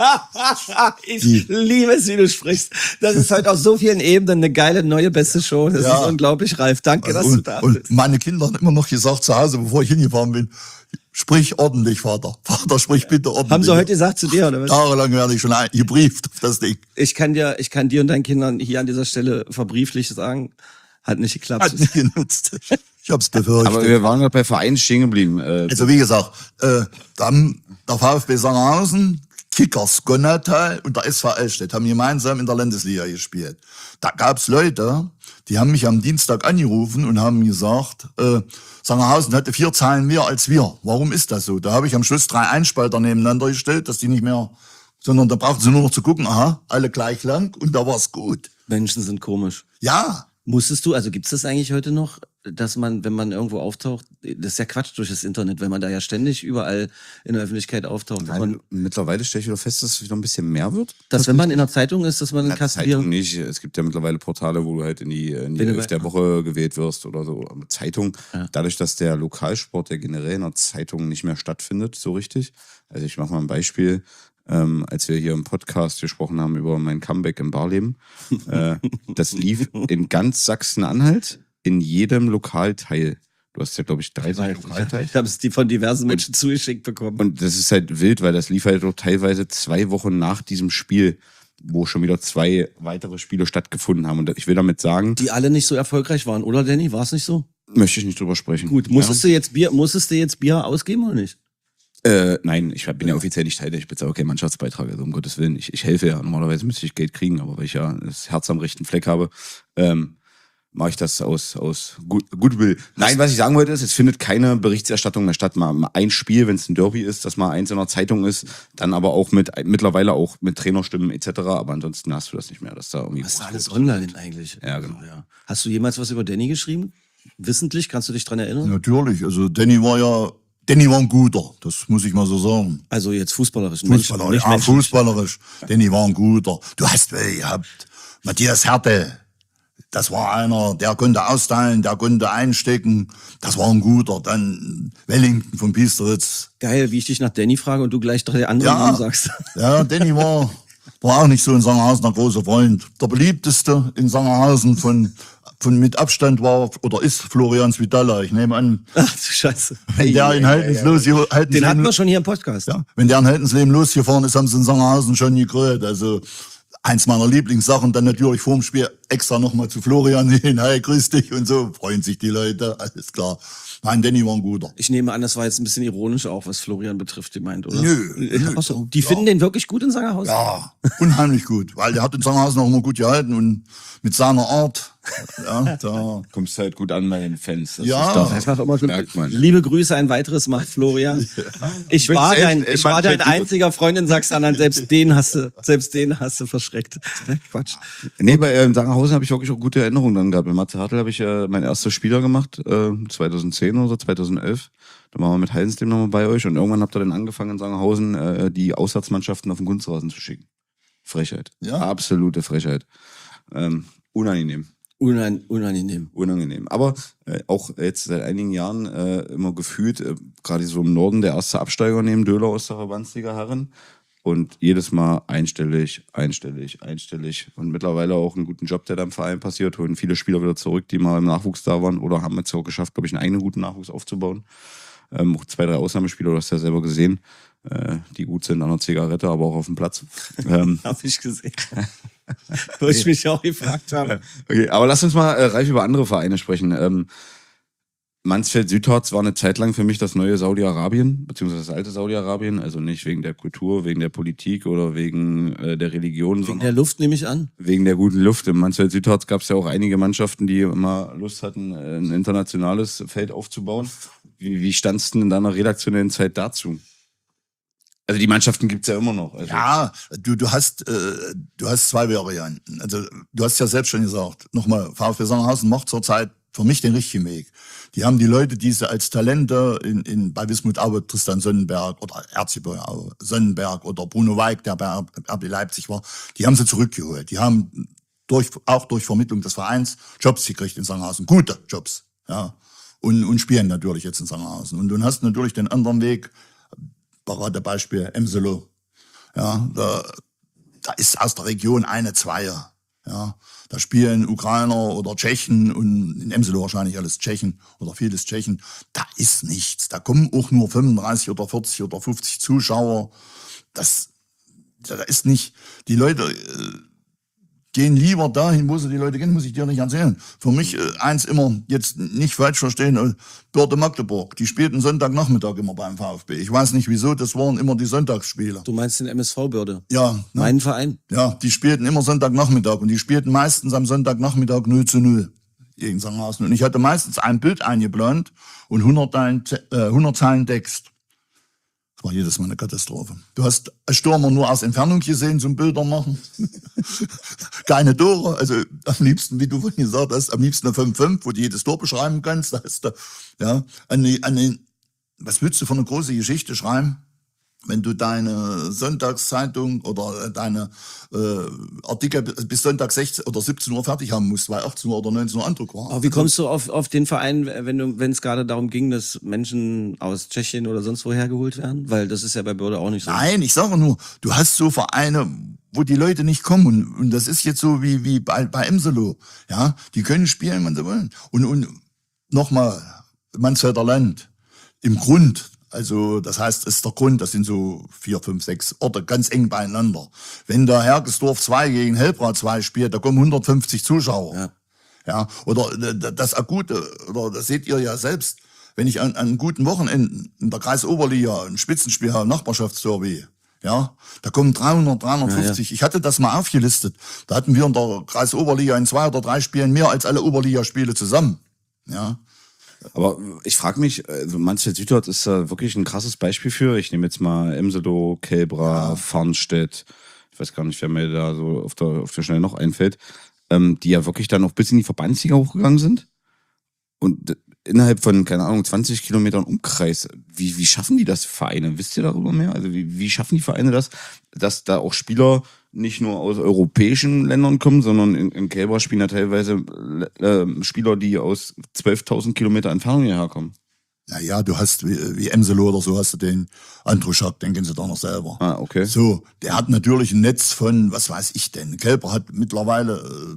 ich liebe es, wie du sprichst. Das ist heute auf so vielen Ebenen eine geile, neue, beste Show. Das ist unglaublich, Ralf. Danke, dass du da bist. Und meine Kinder haben immer noch gesagt zu Hause, bevor ich hingefahren bin, sprich ordentlich, Vater. Vater, sprich bitte ordentlich. Haben sie heute gesagt zu dir, oder was? Jahrelang werde ich schon gebrieft auf das Ding. Ich kann dir und deinen Kindern hier an dieser Stelle verbrieflich sagen, hat nicht geklappt. Hat nicht genutzt. Ich hab's befürchtet. Aber wir waren gerade bei Vereinen stehen geblieben. Also wie gesagt, dann der VfB Sangerhausen, Kickers Gonnatal und der SV Allstedt haben gemeinsam in der Landesliga gespielt. Da gab's Leute, die haben mich am Dienstag angerufen und haben gesagt, Sangerhausen hatte 4 Zahlen mehr als wir. Warum ist das so? Da habe ich am Schluss 3 Einspalter nebeneinander gestellt, dass die nicht mehr, sondern da brauchten sie nur noch zu gucken, aha, alle gleich lang und da war's gut. Menschen sind komisch. Ja. Musstest du, also gibt's das eigentlich heute noch, dass man, wenn man irgendwo auftaucht, das ist ja Quatsch durch das Internet, wenn man da ja ständig überall in der Öffentlichkeit auftaucht. Mittlerweile stelle ich wieder fest, dass es wieder ein bisschen mehr wird. Dass wenn man in der Zeitung ist, dass man einen Zeitung Kasten nicht. Es gibt ja mittlerweile Portale, wo du halt in die Elf der Woche gewählt wirst oder so. Aber Zeitung, dadurch, dass der Lokalsport ja generell in der Zeitung nicht mehr stattfindet, so richtig. Also ich mache mal ein Beispiel. Als wir hier im Podcast gesprochen haben über mein Comeback im Barleben. Das lief in ganz Sachsen-Anhalt in jedem Lokalteil. Du hast ja, glaube ich, 30 Lokalteile. Ich habe es von diversen Menschen zugeschickt bekommen. Und das ist halt wild, weil das lief halt auch teilweise 2 Wochen nach diesem Spiel, wo schon wieder 2 weitere Spiele stattgefunden haben. Und ich will damit sagen... Die alle nicht so erfolgreich waren, oder Danny? War es nicht so? Möchte ich nicht drüber sprechen. Gut, musstest du jetzt Bier ausgeben oder nicht? Nein, ich bin ja offiziell nicht Teil der Spitze, aber kein Mannschaftsbeitrag, also um Gottes Willen. Ich helfe ja, normalerweise müsste ich Geld kriegen, aber weil ich ja das Herz am rechten Fleck habe, mache ich das aus Goodwill. Nein, was ich sagen wollte ist, es findet keine Berichterstattung mehr statt. Mal ein Spiel, wenn es ein Derby ist, dass mal eins in der Zeitung ist, dann aber auch mittlerweile auch mit Trainerstimmen etc., aber ansonsten hast du das nicht mehr. Dass da irgendwie das ist alles online eigentlich. Ja, genau. Ja. Hast du jemals was über Danny geschrieben? Wissentlich? Kannst du dich dran erinnern? Natürlich, also Danny war ein guter, das muss ich mal so sagen. Also jetzt fußballerisch. Fußballerisch. Danny war ein guter. Du hast gehabt Matthias Härte. Das war einer, der konnte austeilen, der konnte einstecken. Das war ein guter. Dann Wellington von Piesteritz. Geil, wie ich dich nach Danny frage und du gleich 3 andere Namen sagst. Ja, Danny war auch nicht so in Sangerhausen ein großer Freund. Der beliebteste in Sangerhausen von mit Abstand war oder ist Florian Svitala. Ich nehme an. Ach du Scheiße. Wenn der in Heldensleben den hatten wir schon hier im Podcast. Ja, wenn der in Heldensleben losgefahren ist, haben sie in Sangerhausen schon gegrölt. Also eins meiner Lieblingssachen, dann natürlich vorm Spiel extra nochmal zu Florian hin. Hey, grüß dich und so. Freuen sich die Leute, alles klar. Nein, Danny war ein guter. Ich nehme an, das war jetzt ein bisschen ironisch auch, was Florian betrifft, meint, oder? Nö. Achso, die finden den wirklich gut in Sangerhausen? Ja, unheimlich gut. Weil der hat in Sangerhausen auch immer gut gehalten und mit seiner Art. Ja, da kommst halt gut an bei den Fans. Das merkt man. Liebe Grüße ein weiteres Mal, Florian. Ich war dein einziger Freund in Sachsen-Anhalt, selbst den hast du verschreckt. Quatsch. Nee, bei Sangerhausen habe ich wirklich auch gute Erinnerungen dann gehabt. Mit Matze Hartl habe ich mein erstes Spieler gemacht, 2010 oder so, 2011. Da waren wir mit Heidensleben nochmal bei euch und irgendwann habt ihr dann angefangen in Sangerhausen die Auswärtsmannschaften auf den Kunstrasen zu schicken. Frechheit. Ja. Absolute Frechheit. Unangenehm. Unangenehm. Aber auch jetzt seit einigen Jahren immer gefühlt, gerade so im Norden, der erste Absteiger neben Döhler aus der Verbandsliga Herren. Und jedes Mal einstellig. Und mittlerweile auch einen guten Job, der da im Verein passiert. Holen viele Spieler wieder zurück, die mal im Nachwuchs da waren oder haben jetzt auch geschafft, glaube ich, einen eigenen guten Nachwuchs aufzubauen. Auch 2, 3 Ausnahmespieler, du hast ja selber gesehen, die gut sind an der Zigarette, aber auch auf dem Platz. Hab ich gesehen. Wo ich mich auch gefragt habe. Okay, aber lass uns mal, Ralf, über andere Vereine sprechen. Mansfeld-Südharz war eine Zeit lang für mich das neue Saudi-Arabien, beziehungsweise das alte Saudi-Arabien, also nicht wegen der Kultur, wegen der Politik oder wegen der Religion, Wegen sondern der Luft nehme ich an. wegen der guten Luft. Im Mansfeld-Südharz gab es ja auch einige Mannschaften, die immer Lust hatten, ein internationales Feld aufzubauen. Wie standst du denn in deiner redaktionellen Zeit dazu? Also die Mannschaften gibt's ja immer noch. Also Ja, du hast 2 Varianten. Also du hast ja selbst schon gesagt, nochmal, VfB Sangerhausen macht zurzeit für mich den richtigen Weg. Die haben die Leute, die sie als Talente bei Wismut Aue, Tristan Sonnenberg oder Erzgebirge Aue, Sonnenberg oder Bruno Weig, der bei RB Leipzig war, die haben sie zurückgeholt. Die haben auch durch Vermittlung des Vereins Jobs gekriegt in Sangerhausen, gute Jobs, ja. Und spielen natürlich jetzt in Sangerhausen. Und du hast natürlich den anderen Weg, Paradebeispiel Emselo. Ja, da ist aus der Region eine Zweier. Ja, da spielen Ukrainer oder Tschechen und in Emselo wahrscheinlich alles Tschechen oder vieles Tschechen. Da ist nichts. Da kommen auch nur 35 oder 40 oder 50 Zuschauer. Da ist nicht, die Leute gehen lieber dahin, wo sie die Leute gehen, muss ich dir nicht erzählen. Für mich eins immer, jetzt nicht falsch verstehen, Börde Magdeburg, die spielten Sonntagnachmittag immer beim VfB. Ich weiß nicht wieso, das waren immer die Sonntagsspiele. Du meinst den MSV Börde? Ja. Ne? Mein Verein? Ja, die spielten immer Sonntagnachmittag und die spielten meistens am Sonntagnachmittag 0:0 gegen Sangerhausen. Und ich hatte meistens ein Bild eingeplant und 100 Zeilen Text. Das war jedes Mal eine Katastrophe. Du hast als Stürmer nur aus Entfernung gesehen zum Bilder machen. Keine Tore, also am liebsten, wie du vorhin gesagt hast, am liebsten eine 5-5, wo du jedes Tor beschreiben kannst. Da hast du, ja, was willst du für eine große Geschichte schreiben, wenn du deine Sonntagszeitung oder deine Artikel bis Sonntag 16 oder 17 Uhr fertig haben musst, weil 18 Uhr oder 19 Uhr Andruck war. Aber wie kommst du auf den Verein, wenn es gerade darum ging, dass Menschen aus Tschechien oder sonst woher geholt werden? Weil das ist ja bei Börde auch nicht so. Nein, ich sage nur, du hast so Vereine, wo die Leute nicht kommen. Und das ist jetzt so wie bei Emselo. Ja, die können spielen, wenn sie wollen. Und nochmal, Mansfelder Land, im Grund, also das heißt, es ist der Grund, das sind so 4, 5, 6 Orte ganz eng beieinander. Wenn da Hergesdorf 2 gegen Helbrad 2 spielt, da kommen 150 Zuschauer. Ja. Ja, oder das Akute, oder das seht ihr ja selbst, wenn ich an guten Wochenenden in der Kreis Oberliga ein Spitzenspiel habe, Nachbarschaftsderby, ja, da kommen 300, 350. Ja. Ich hatte das mal aufgelistet. Da hatten wir in der Kreis Oberliga in 2 oder 3 Spielen mehr als alle Oberligaspiele zusammen. Ja. Aber ich frage mich, also Mansfeld-Südharz ist da wirklich ein krasses Beispiel für. Ich nehme jetzt mal Emselo, Kelbra, Farnstedt, ich weiß gar nicht, wer mir da so auf der Schnelle noch einfällt, die ja wirklich dann auch bis in die Verbandsliga hochgegangen sind. Und innerhalb von, keine Ahnung, 20 Kilometern Umkreis, wie schaffen die das, Vereine? Wisst ihr darüber mehr? Also wie schaffen die Vereine das, dass da auch Spieler nicht nur aus europäischen Ländern kommen, sondern in Kelbra spielen ja teilweise Spieler, die aus 12.000 Kilometer Entfernung hierher kommen. Naja, du hast wie Emselo oder so, hast du den Andruschak, den kennen sie doch noch selber. Ah, okay. So, der hat natürlich ein Netz von, was weiß ich denn, Kelbra hat mittlerweile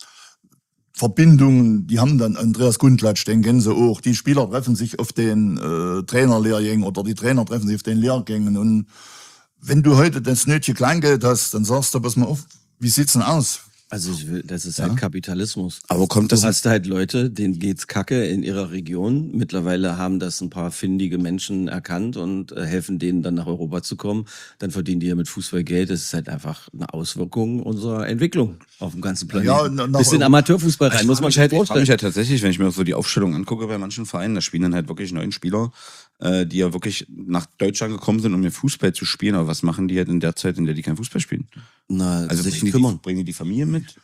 Verbindungen, die haben dann Andreas Gundlatsch, den kennen sie auch. Die Spieler treffen sich auf den Trainerlehrgängen oder die Trainer treffen sich auf den Lehrgängen. Und wenn du heute das nötige Kleingeld hast, dann sagst du, pass mal auf, wie sieht's denn aus? Also das ist halt Kapitalismus. Aber kommt das? Du hast halt Leute, denen geht's kacke in ihrer Region. Mittlerweile haben das ein paar findige Menschen erkannt und helfen denen dann nach Europa zu kommen. Dann verdienen die ja mit Fußball Geld. Das ist halt einfach eine Auswirkung unserer Entwicklung auf dem ganzen Planeten. Ja, bis in Amateurfußball rein, muss man sich halt Ich frage vorstellen. mich halt tatsächlich, wenn ich mir so die Aufstellung angucke bei manchen Vereinen, da spielen dann halt wirklich 9 Spieler, die ja wirklich nach Deutschland gekommen sind, um hier Fußball zu spielen. Aber was machen die halt in der Zeit, in der die kein Fußball spielen? Na, Also sich bringen die die Familie mit?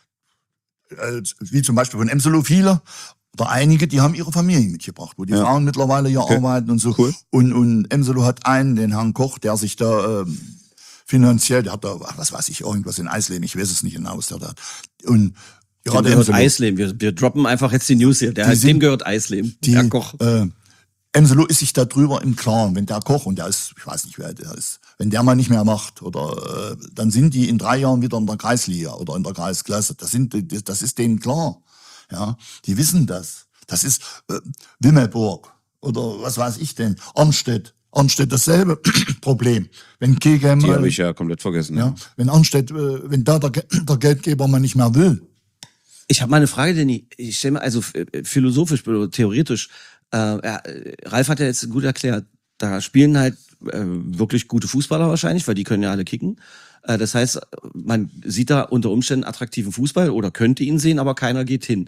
Wie zum Beispiel von Emselo viele oder einige, die haben ihre Familien mitgebracht, wo die Frauen mittlerweile hier arbeiten und so. Cool. Und Emselo hat einen, den Herrn Koch, der sich da finanziell, der hat da, was weiß ich, irgendwas in Eisleben, ich weiß es nicht genau, was der da hat. Und Dem gehört Eisleben. Wir droppen einfach jetzt die News hier. Dem gehört Eisleben. Herr Koch. Emselo ist sich darüber im Klaren, wenn der Koch, und der ist, ich weiß nicht, wer der ist, wenn der mal nicht mehr macht, oder dann sind die in 3 Jahren wieder in der Kreisliga oder in der Kreisklasse. Das ist denen klar. Ja, die wissen das. Das ist Wimmelburg oder was weiß ich denn, Arnstedt. Arnstedt dasselbe Problem. Wenn Kegem, die habe ich ja komplett vergessen. Ja, wenn Arnstedt, wenn da der Geldgeber mal nicht mehr will. Ich habe mal eine Frage, Danny. Ich stelle mal, also philosophisch oder theoretisch, Ralf hat ja jetzt gut erklärt, da spielen halt wirklich gute Fußballer wahrscheinlich, weil die können ja alle kicken. Das heißt, man sieht da unter Umständen attraktiven Fußball oder könnte ihn sehen, aber keiner geht hin.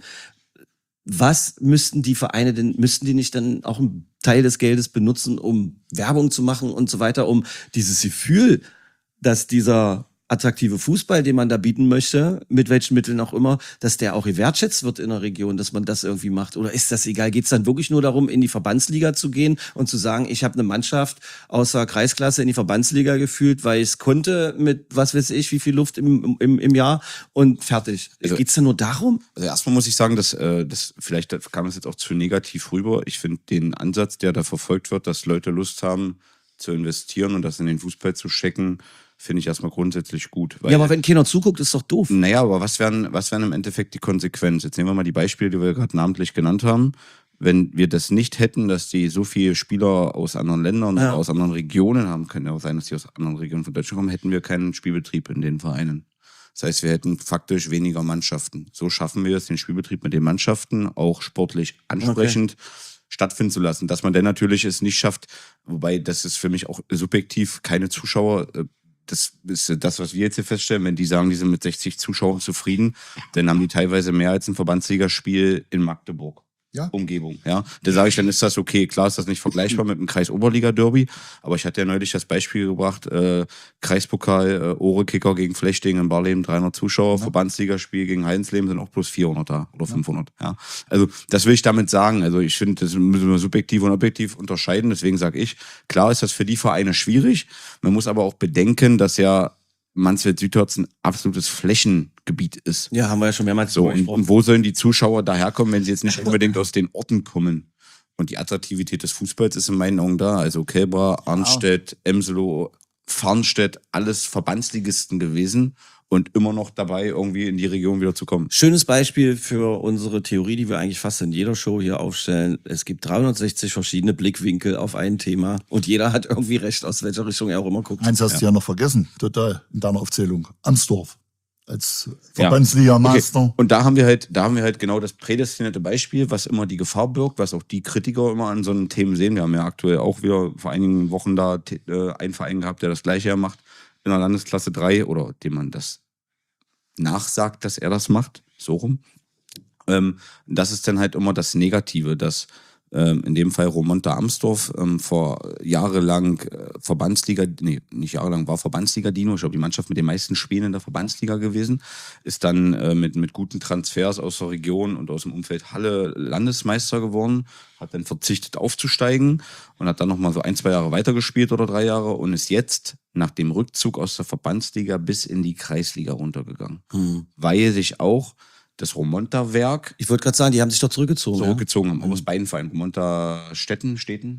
Was müssten die Vereine denn, müssten die nicht dann auch einen Teil des Geldes benutzen, um Werbung zu machen und so weiter, um dieses Gefühl, dass dieser attraktive Fußball, den man da bieten möchte, mit welchen Mitteln auch immer, dass der auch gewertschätzt wird in der Region, dass man das irgendwie macht? Oder ist das egal? Geht es dann wirklich nur darum, in die Verbandsliga zu gehen und zu sagen, ich habe eine Mannschaft aus der Kreisklasse in die Verbandsliga gefühlt, weil ich es konnte mit, was weiß ich, wie viel Luft im Jahr und fertig. Also, geht es denn nur darum? Also erstmal muss ich sagen, dass vielleicht kam es jetzt auch zu negativ rüber. Ich finde den Ansatz, der da verfolgt wird, dass Leute Lust haben zu investieren und das in den Fußball zu stecken, finde ich erstmal grundsätzlich gut. Weil, ja, aber wenn keiner zuguckt, ist doch doof. Naja, aber was wären im Endeffekt die Konsequenzen? Jetzt nehmen wir mal die Beispiele, die wir gerade namentlich genannt haben. Wenn wir das nicht hätten, dass die so viele Spieler aus anderen Ländern, aus anderen Regionen haben, können ja auch sein, dass die aus anderen Regionen von Deutschland kommen, hätten wir keinen Spielbetrieb in den Vereinen. Das heißt, wir hätten faktisch weniger Mannschaften. So schaffen wir es, den Spielbetrieb mit den Mannschaften auch sportlich ansprechend stattfinden zu lassen. Dass man dann natürlich es nicht schafft, wobei das ist für mich auch subjektiv, keine Zuschauer. Das ist das, was wir jetzt hier feststellen. Wenn die sagen, die sind mit 60 Zuschauern zufrieden, dann haben die teilweise mehr als ein Verbandsligaspiel in Magdeburg. Ja. Umgebung, ja. Da sage ich, dann ist das okay. Klar ist das nicht vergleichbar mit dem Kreis-Oberliga-Derby, aber ich hatte ja neulich das Beispiel gebracht, Kreispokal, Ohre-Kicker gegen Flechting in Barleben, 300 Zuschauer, Verbandsligaspiel gegen Heidensleben sind auch plus 400 da oder 500, ja. Also das will ich damit sagen. Also ich finde, das müssen wir subjektiv und objektiv unterscheiden. Deswegen sage ich, klar ist das für die Vereine schwierig. Man muss aber auch bedenken, dass ja Mansfeld-Südharz ein absolutes Flächengebiet ist. Ja, haben wir ja schon mehrmals so. Und wo sollen die Zuschauer daherkommen, wenn sie jetzt nicht unbedingt aus den Orten kommen? Und die Attraktivität des Fußballs ist in meinen Augen da. Also Kälber, Arnstedt, Emselo, Farnstedt, alles Verbandsligisten gewesen und immer noch dabei, irgendwie in die Region wieder zu kommen. Schönes Beispiel für unsere Theorie, die wir eigentlich fast in jeder Show hier aufstellen. Es gibt 360 verschiedene Blickwinkel auf ein Thema und jeder hat irgendwie recht, aus welcher Richtung er auch immer guckt. Eins hast du ja noch vergessen, total, in deiner Aufzählung. Amsdorf als Verbandsliga-Master. Okay. Und da haben wir halt genau das prädestinierte Beispiel, was immer die Gefahr birgt, was auch die Kritiker immer an so einen Themen sehen. Wir haben ja aktuell auch wieder vor einigen Wochen da einen Verein gehabt, der das Gleiche ja macht in der Landesklasse 3 oder dem man das nachsagt, dass er das macht, so rum. Das ist dann halt immer das Negative, dass in dem Fall Romonta Amsdorf vor jahrelang war Verbandsliga-Dino, ich glaube die Mannschaft mit den meisten Spielen in der Verbandsliga gewesen, ist dann mit guten Transfers aus der Region und aus dem Umfeld Halle Landesmeister geworden, hat dann verzichtet aufzusteigen und hat dann nochmal so 1-2 Jahre weitergespielt oder 3 Jahre und ist jetzt nach dem Rückzug aus der Verbandsliga bis in die Kreisliga runtergegangen. Weil sich auch das Romonta-Werk. Ich wollte gerade sagen, die haben sich doch zurückgezogen. Haben, aus beiden Vereinen. Romonta Städten.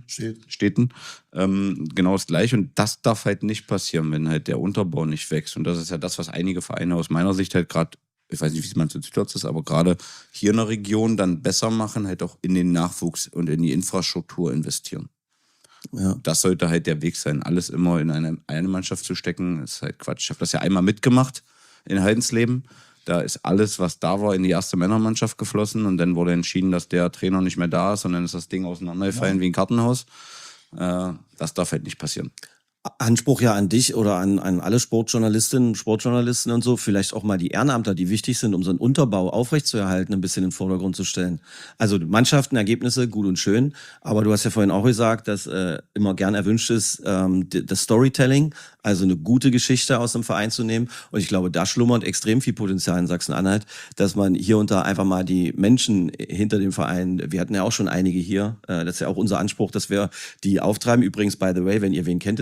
Genau das Gleiche. Und das darf halt nicht passieren, wenn halt der Unterbau nicht wächst. Und das ist ja das, was einige Vereine aus meiner Sicht halt gerade, ich weiß nicht, wie man zu Südharz ist, aber gerade hier in der Region dann besser machen, halt auch in den Nachwuchs und in die Infrastruktur investieren. Ja. Das sollte halt der Weg sein. Alles immer in eine Mannschaft zu stecken, ist halt Quatsch. Ich habe das ja einmal mitgemacht in Heidensleben. Da ist alles, was da war, in die erste Männermannschaft geflossen und dann wurde entschieden, dass der Trainer nicht mehr da ist und dann ist das Ding auseinandergefallen wie ein Kartenhaus. Das darf halt nicht passieren. Anspruch ja an dich oder an alle Sportjournalistinnen und so, vielleicht auch mal die Ehrenamtler, die wichtig sind, um so einen Unterbau aufrechtzuerhalten, ein bisschen in den Vordergrund zu stellen. Also Mannschaften, Ergebnisse, gut und schön, aber du hast ja vorhin auch gesagt, dass immer gern erwünscht ist, das Storytelling, also eine gute Geschichte aus dem Verein zu nehmen und ich glaube, da schlummert extrem viel Potenzial in Sachsen-Anhalt, dass man hier und da einfach mal die Menschen hinter dem Verein, wir hatten ja auch schon einige hier, das ist ja auch unser Anspruch, dass wir die auftreiben. Übrigens, by the way, wenn ihr wen kennt in eurem Verein,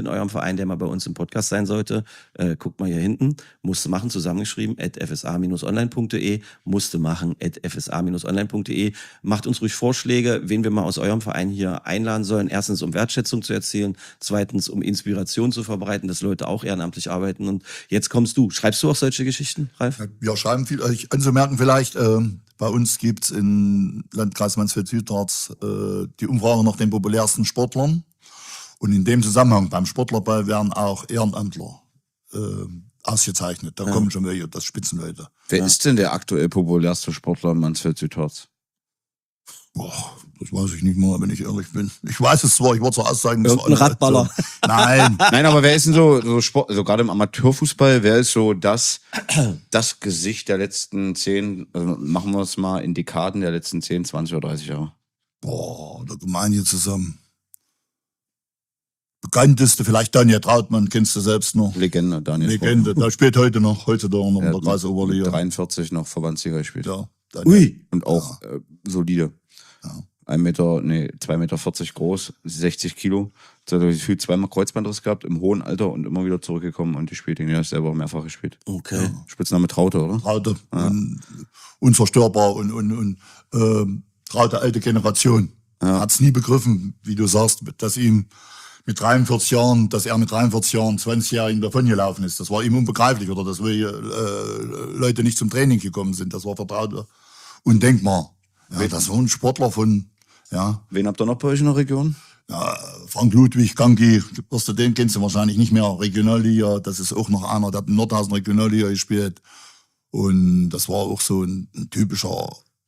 Verein, der mal bei uns im Podcast sein sollte, guckt mal hier hinten, musste machen, zusammengeschrieben, @fsa-online.de, musste machen, @fsa-online.de. Macht uns ruhig Vorschläge, wen wir mal aus eurem Verein hier einladen sollen. Erstens, um Wertschätzung zu erzählen, zweitens, um Inspiration zu verbreiten, dass Leute auch ehrenamtlich arbeiten. Und jetzt kommst du. Schreibst du auch solche Geschichten, Ralf? Wir schreiben viel. Anzumerken vielleicht, bei uns gibt's im Landkreis Mansfeld-Südharz die Umfrage nach den populärsten Sportlern. Und in dem Zusammenhang beim Sportlerball werden auch Ehrenamtler ausgezeichnet. Da kommen schon welche, das Spitzenleute. Wer ist denn der aktuell populärste Sportler in Mansfeld-Südharz? Boah, das weiß ich nicht mal, wenn ich ehrlich bin. Ich weiß es zwar, ich wollte zur Auszeichnung. Irgendein Radballer. Nein. Nein, aber wer ist denn so Sport, also gerade im Amateurfußball, wer ist so das Gesicht der letzten 10, also machen wir es mal in Dekaden der letzten 10, 20 oder 30 Jahre? Boah, da kommen einige zusammen. Bekannteste, vielleicht Daniel Trautmann, kennst du selbst noch. Legende, Daniel. Legende, der spielt heute noch in der Mit Kreisoberliga. 43 noch Verbandsliga gespielt. Ja, Daniel. Ui. Und auch solide. Ja. 2,40 Meter groß, 60 Kilo. Hat er gefühlt zweimal Kreuzbandriss gehabt, im hohen Alter und immer wieder zurückgekommen und gespielt. Den hat selber mehrfach gespielt. Okay. Spitzname Traute, oder? Traute, unzerstörbar und Traute alte Generation. Ja. Hat's nie begriffen, wie du sagst, dass er mit 43 Jahren 20-Jährigen davongelaufen ist. Das war ihm unbegreiflich, oder dass wir Leute nicht zum Training gekommen sind. Das war vertraut undenkbar. Ja, das war ein Sportler von, ja. Wen habt ihr noch bei euch in der Region? Ja, Frank Ludwig, Ganki, den kennst du wahrscheinlich nicht mehr, Regionalliga, das ist auch noch einer, der hat in Nordhausen Regionalliga gespielt. Und das war auch so ein typischer,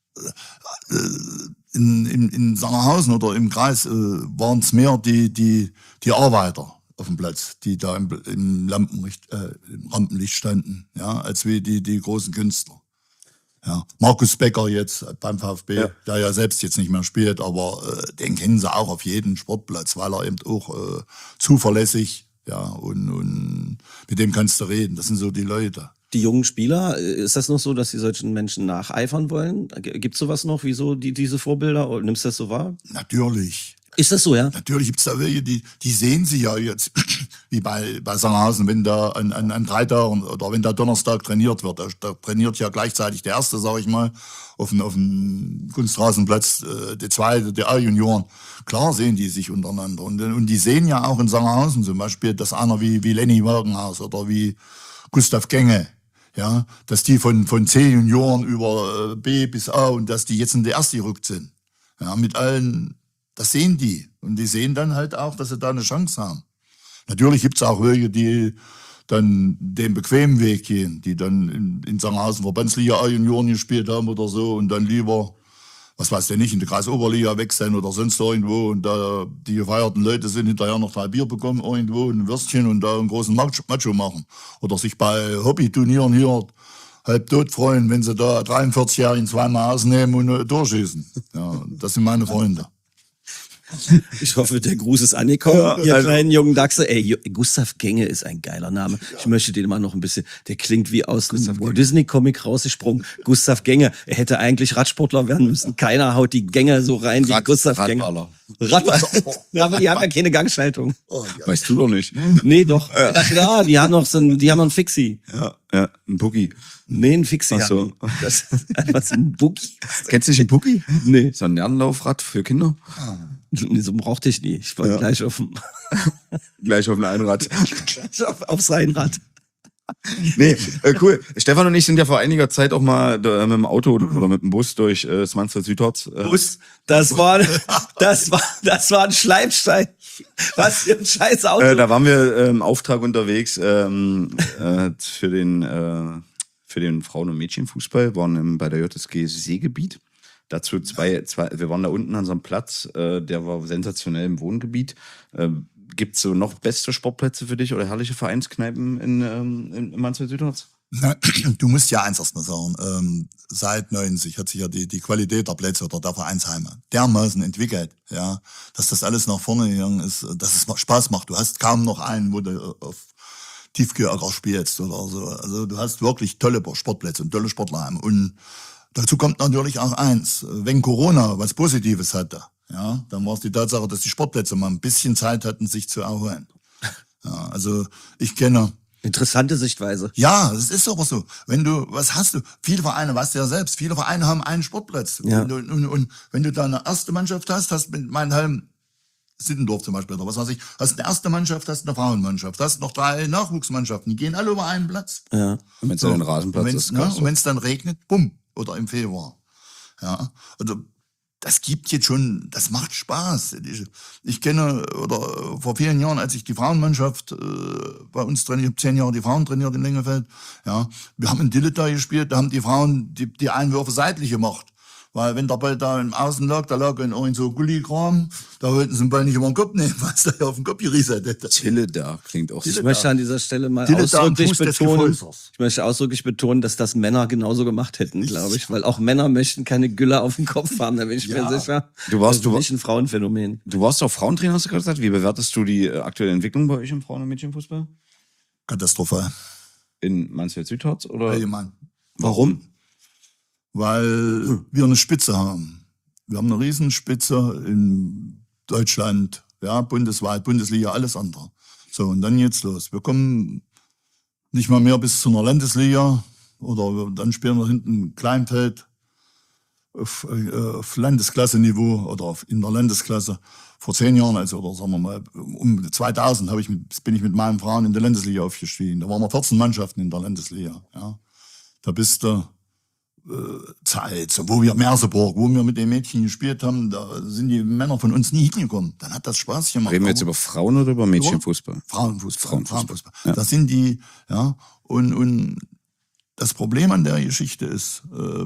in Sangerhausen oder im Kreis waren es mehr die Arbeiter auf dem Platz, die da im Rampenlicht standen, ja, als wie die großen Künstler. Ja, Markus Becker jetzt beim VfB, der ja selbst jetzt nicht mehr spielt, aber den kennen sie auch auf jedem Sportplatz, weil er eben auch zuverlässig, ja, und mit dem kannst du reden. Das sind so die Leute. Die jungen Spieler, ist das noch so, dass sie solchen Menschen nacheifern wollen? Gibt's sowas noch? Wieso diese Vorbilder? Oder nimmst du das so wahr? Natürlich. Ist das so, ja? Natürlich gibt's da welche, die sehen sie ja jetzt, wie bei Sangerhausen, wenn da an Freitag oder wenn da Donnerstag trainiert wird. Da trainiert ja gleichzeitig der Erste, sag ich mal, auf dem Kunstrasenplatz, der Zweite, der A-Junioren. Klar sehen die sich untereinander. Und die sehen ja auch in Sangerhausen zum Beispiel, dass einer wie Lenny Wagenhaus oder wie Gustav Genge, ja, dass die von C-Junioren über B bis A und dass die jetzt in der Erste gerückt sind. Ja, mit allen. Das sehen die. Und die sehen dann halt auch, dass sie da eine Chance haben. Natürlich gibt's auch welche, die dann den bequemen Weg gehen, die dann in Sangerhausen Verbandsliga A-Junioren gespielt haben oder so und dann lieber, was weiß ich nicht, in die Kreisoberliga wechseln oder sonst irgendwo und da die gefeierten Leute sind hinterher noch 3 Bier bekommen irgendwo, ein Würstchen und da einen großen Macho machen. Oder sich bei Hobbyturnieren hier halb tot freuen, wenn sie da 43-Jährigen zweimal ausnehmen und durchschießen. Ja, das sind meine Freunde. Ich hoffe, der Gruß ist angekommen, ihr kleinen jungen Dachse. Ey, Gustav Genge ist ein geiler Name. Ich möchte den mal noch ein bisschen, der klingt wie aus einem Walt Disney Comic rausgesprungen. Gustav Genge, er hätte eigentlich Radsportler werden müssen. Keiner haut die Gänge so rein wie Gustav Genge. Radballer. Ja, aber die haben ja keine Gangschaltung. Weißt du doch nicht. Nee, doch. Ja, klar, die haben noch einen Fixie. Ja, ein Boogie. Nee, ein Fixie. Ach so. Das ist einfach so ein Boogie. Kennst du nicht ein Boogie? Nee. So ein Lernlaufrad für Kinder. So brauchte ich nie. Ich war gleich auf dem Gleich auf ein Einrad. auf sein Rad. Nee, cool. Stefan und ich sind ja vor einiger Zeit auch mal mit dem Auto oder mit dem Bus durch das Mansfeld-Südharz. Bus, das war ein Schleifstein. Was für ein scheiß Auto. Da waren wir im Auftrag unterwegs für den Frauen- und Mädchenfußball, waren bei der JSG Seegebiet. Dazu wir waren da unten an so einem Platz, der war sensationell im Wohngebiet. Gibt's so noch beste Sportplätze für dich oder herrliche Vereinskneipen in Mansfeld-Südharz? Du musst ja eins erst mal sagen, seit 90 hat sich ja die Qualität der Plätze oder der Vereinsheime dermaßen entwickelt, ja, dass das alles nach vorne gegangen ist, dass es Spaß macht. Du hast kaum noch einen, wo du auf Tiefkühlacker spielst oder so. Also du hast wirklich tolle Sportplätze und tolle Sportlerheime. Und dazu kommt natürlich auch eins, wenn Corona was Positives hatte, ja, dann war es die Tatsache, dass die Sportplätze mal ein bisschen Zeit hatten, sich zu erholen. Ja, also ich kenne... Interessante Sichtweise. Ja, es ist aber so. Was hast du? Viele Vereine, weißt du ja selbst, viele Vereine haben einen Sportplatz. Ja. Und wenn du da eine erste Mannschaft hast mit Meinheim, Sittendorf zum Beispiel, oder was weiß ich, hast eine erste Mannschaft, hast eine Frauenmannschaft, hast noch 3 Nachwuchsmannschaften, die gehen alle über einen Platz. Ja. Und wenn es ein Rasenplatz ist. Und wenn es dann regnet, bumm, oder im Februar. Ja, also das gibt jetzt schon, das macht Spaß. Ich kenne, oder vor vielen Jahren, als ich die Frauenmannschaft bei uns trainiert, ich habe 10 Jahre die Frauen trainiert in Lengefeld, ja, wir haben in Dilleta gespielt, da haben die Frauen die Einwürfe seitlich gemacht. Weil wenn der Ball da im Außen lag, da lag irgend so Gullikram, da wollten sie den Ball nicht über den Kopf nehmen, weil es da ja auf den Kopf gerissen hätte. Dilleta klingt auch Ich so. möchte an dieser Stelle mal Dilleta am ausdrücklich Fuß des betonen, Gefolters. dass das Männer genauso gemacht hätten, glaube ich. Weil auch Männer möchten keine Gülle auf den Kopf haben, da bin ich mir sicher. Das ist nicht ein Frauenphänomen. Du warst auch Frauentrainer, hast du gerade gesagt. Wie bewertest du die aktuelle Entwicklung bei euch im Frauen- und Mädchenfußball? Katastrophal. In Mansfeld-Südharz? Oder? Allgemein. Warum? Weil wir eine Spitze haben. Wir haben eine Riesenspitze in Deutschland, ja, bundesweit, Bundesliga, alles andere. So, und dann geht's los. Wir kommen nicht mal mehr bis zu einer Landesliga oder dann spielen wir hinten Kleinfeld auf Landesklasse-Niveau oder in der Landesklasse. Vor 10 Jahren, also, oder sagen wir mal, um 2000 bin ich mit meinen Frauen in der Landesliga aufgestiegen. Da waren wir 14 Mannschaften in der Landesliga, ja. Da bist du Zeit, so, wo wir Merseburg, wo wir mit den Mädchen gespielt haben, da sind die Männer von uns nie hingekommen. Dann hat das Spaß gemacht. Reden wir jetzt über Frauen oder über Mädchenfußball? Frauenfußball. Das sind die, ja, und das Problem an der Geschichte ist,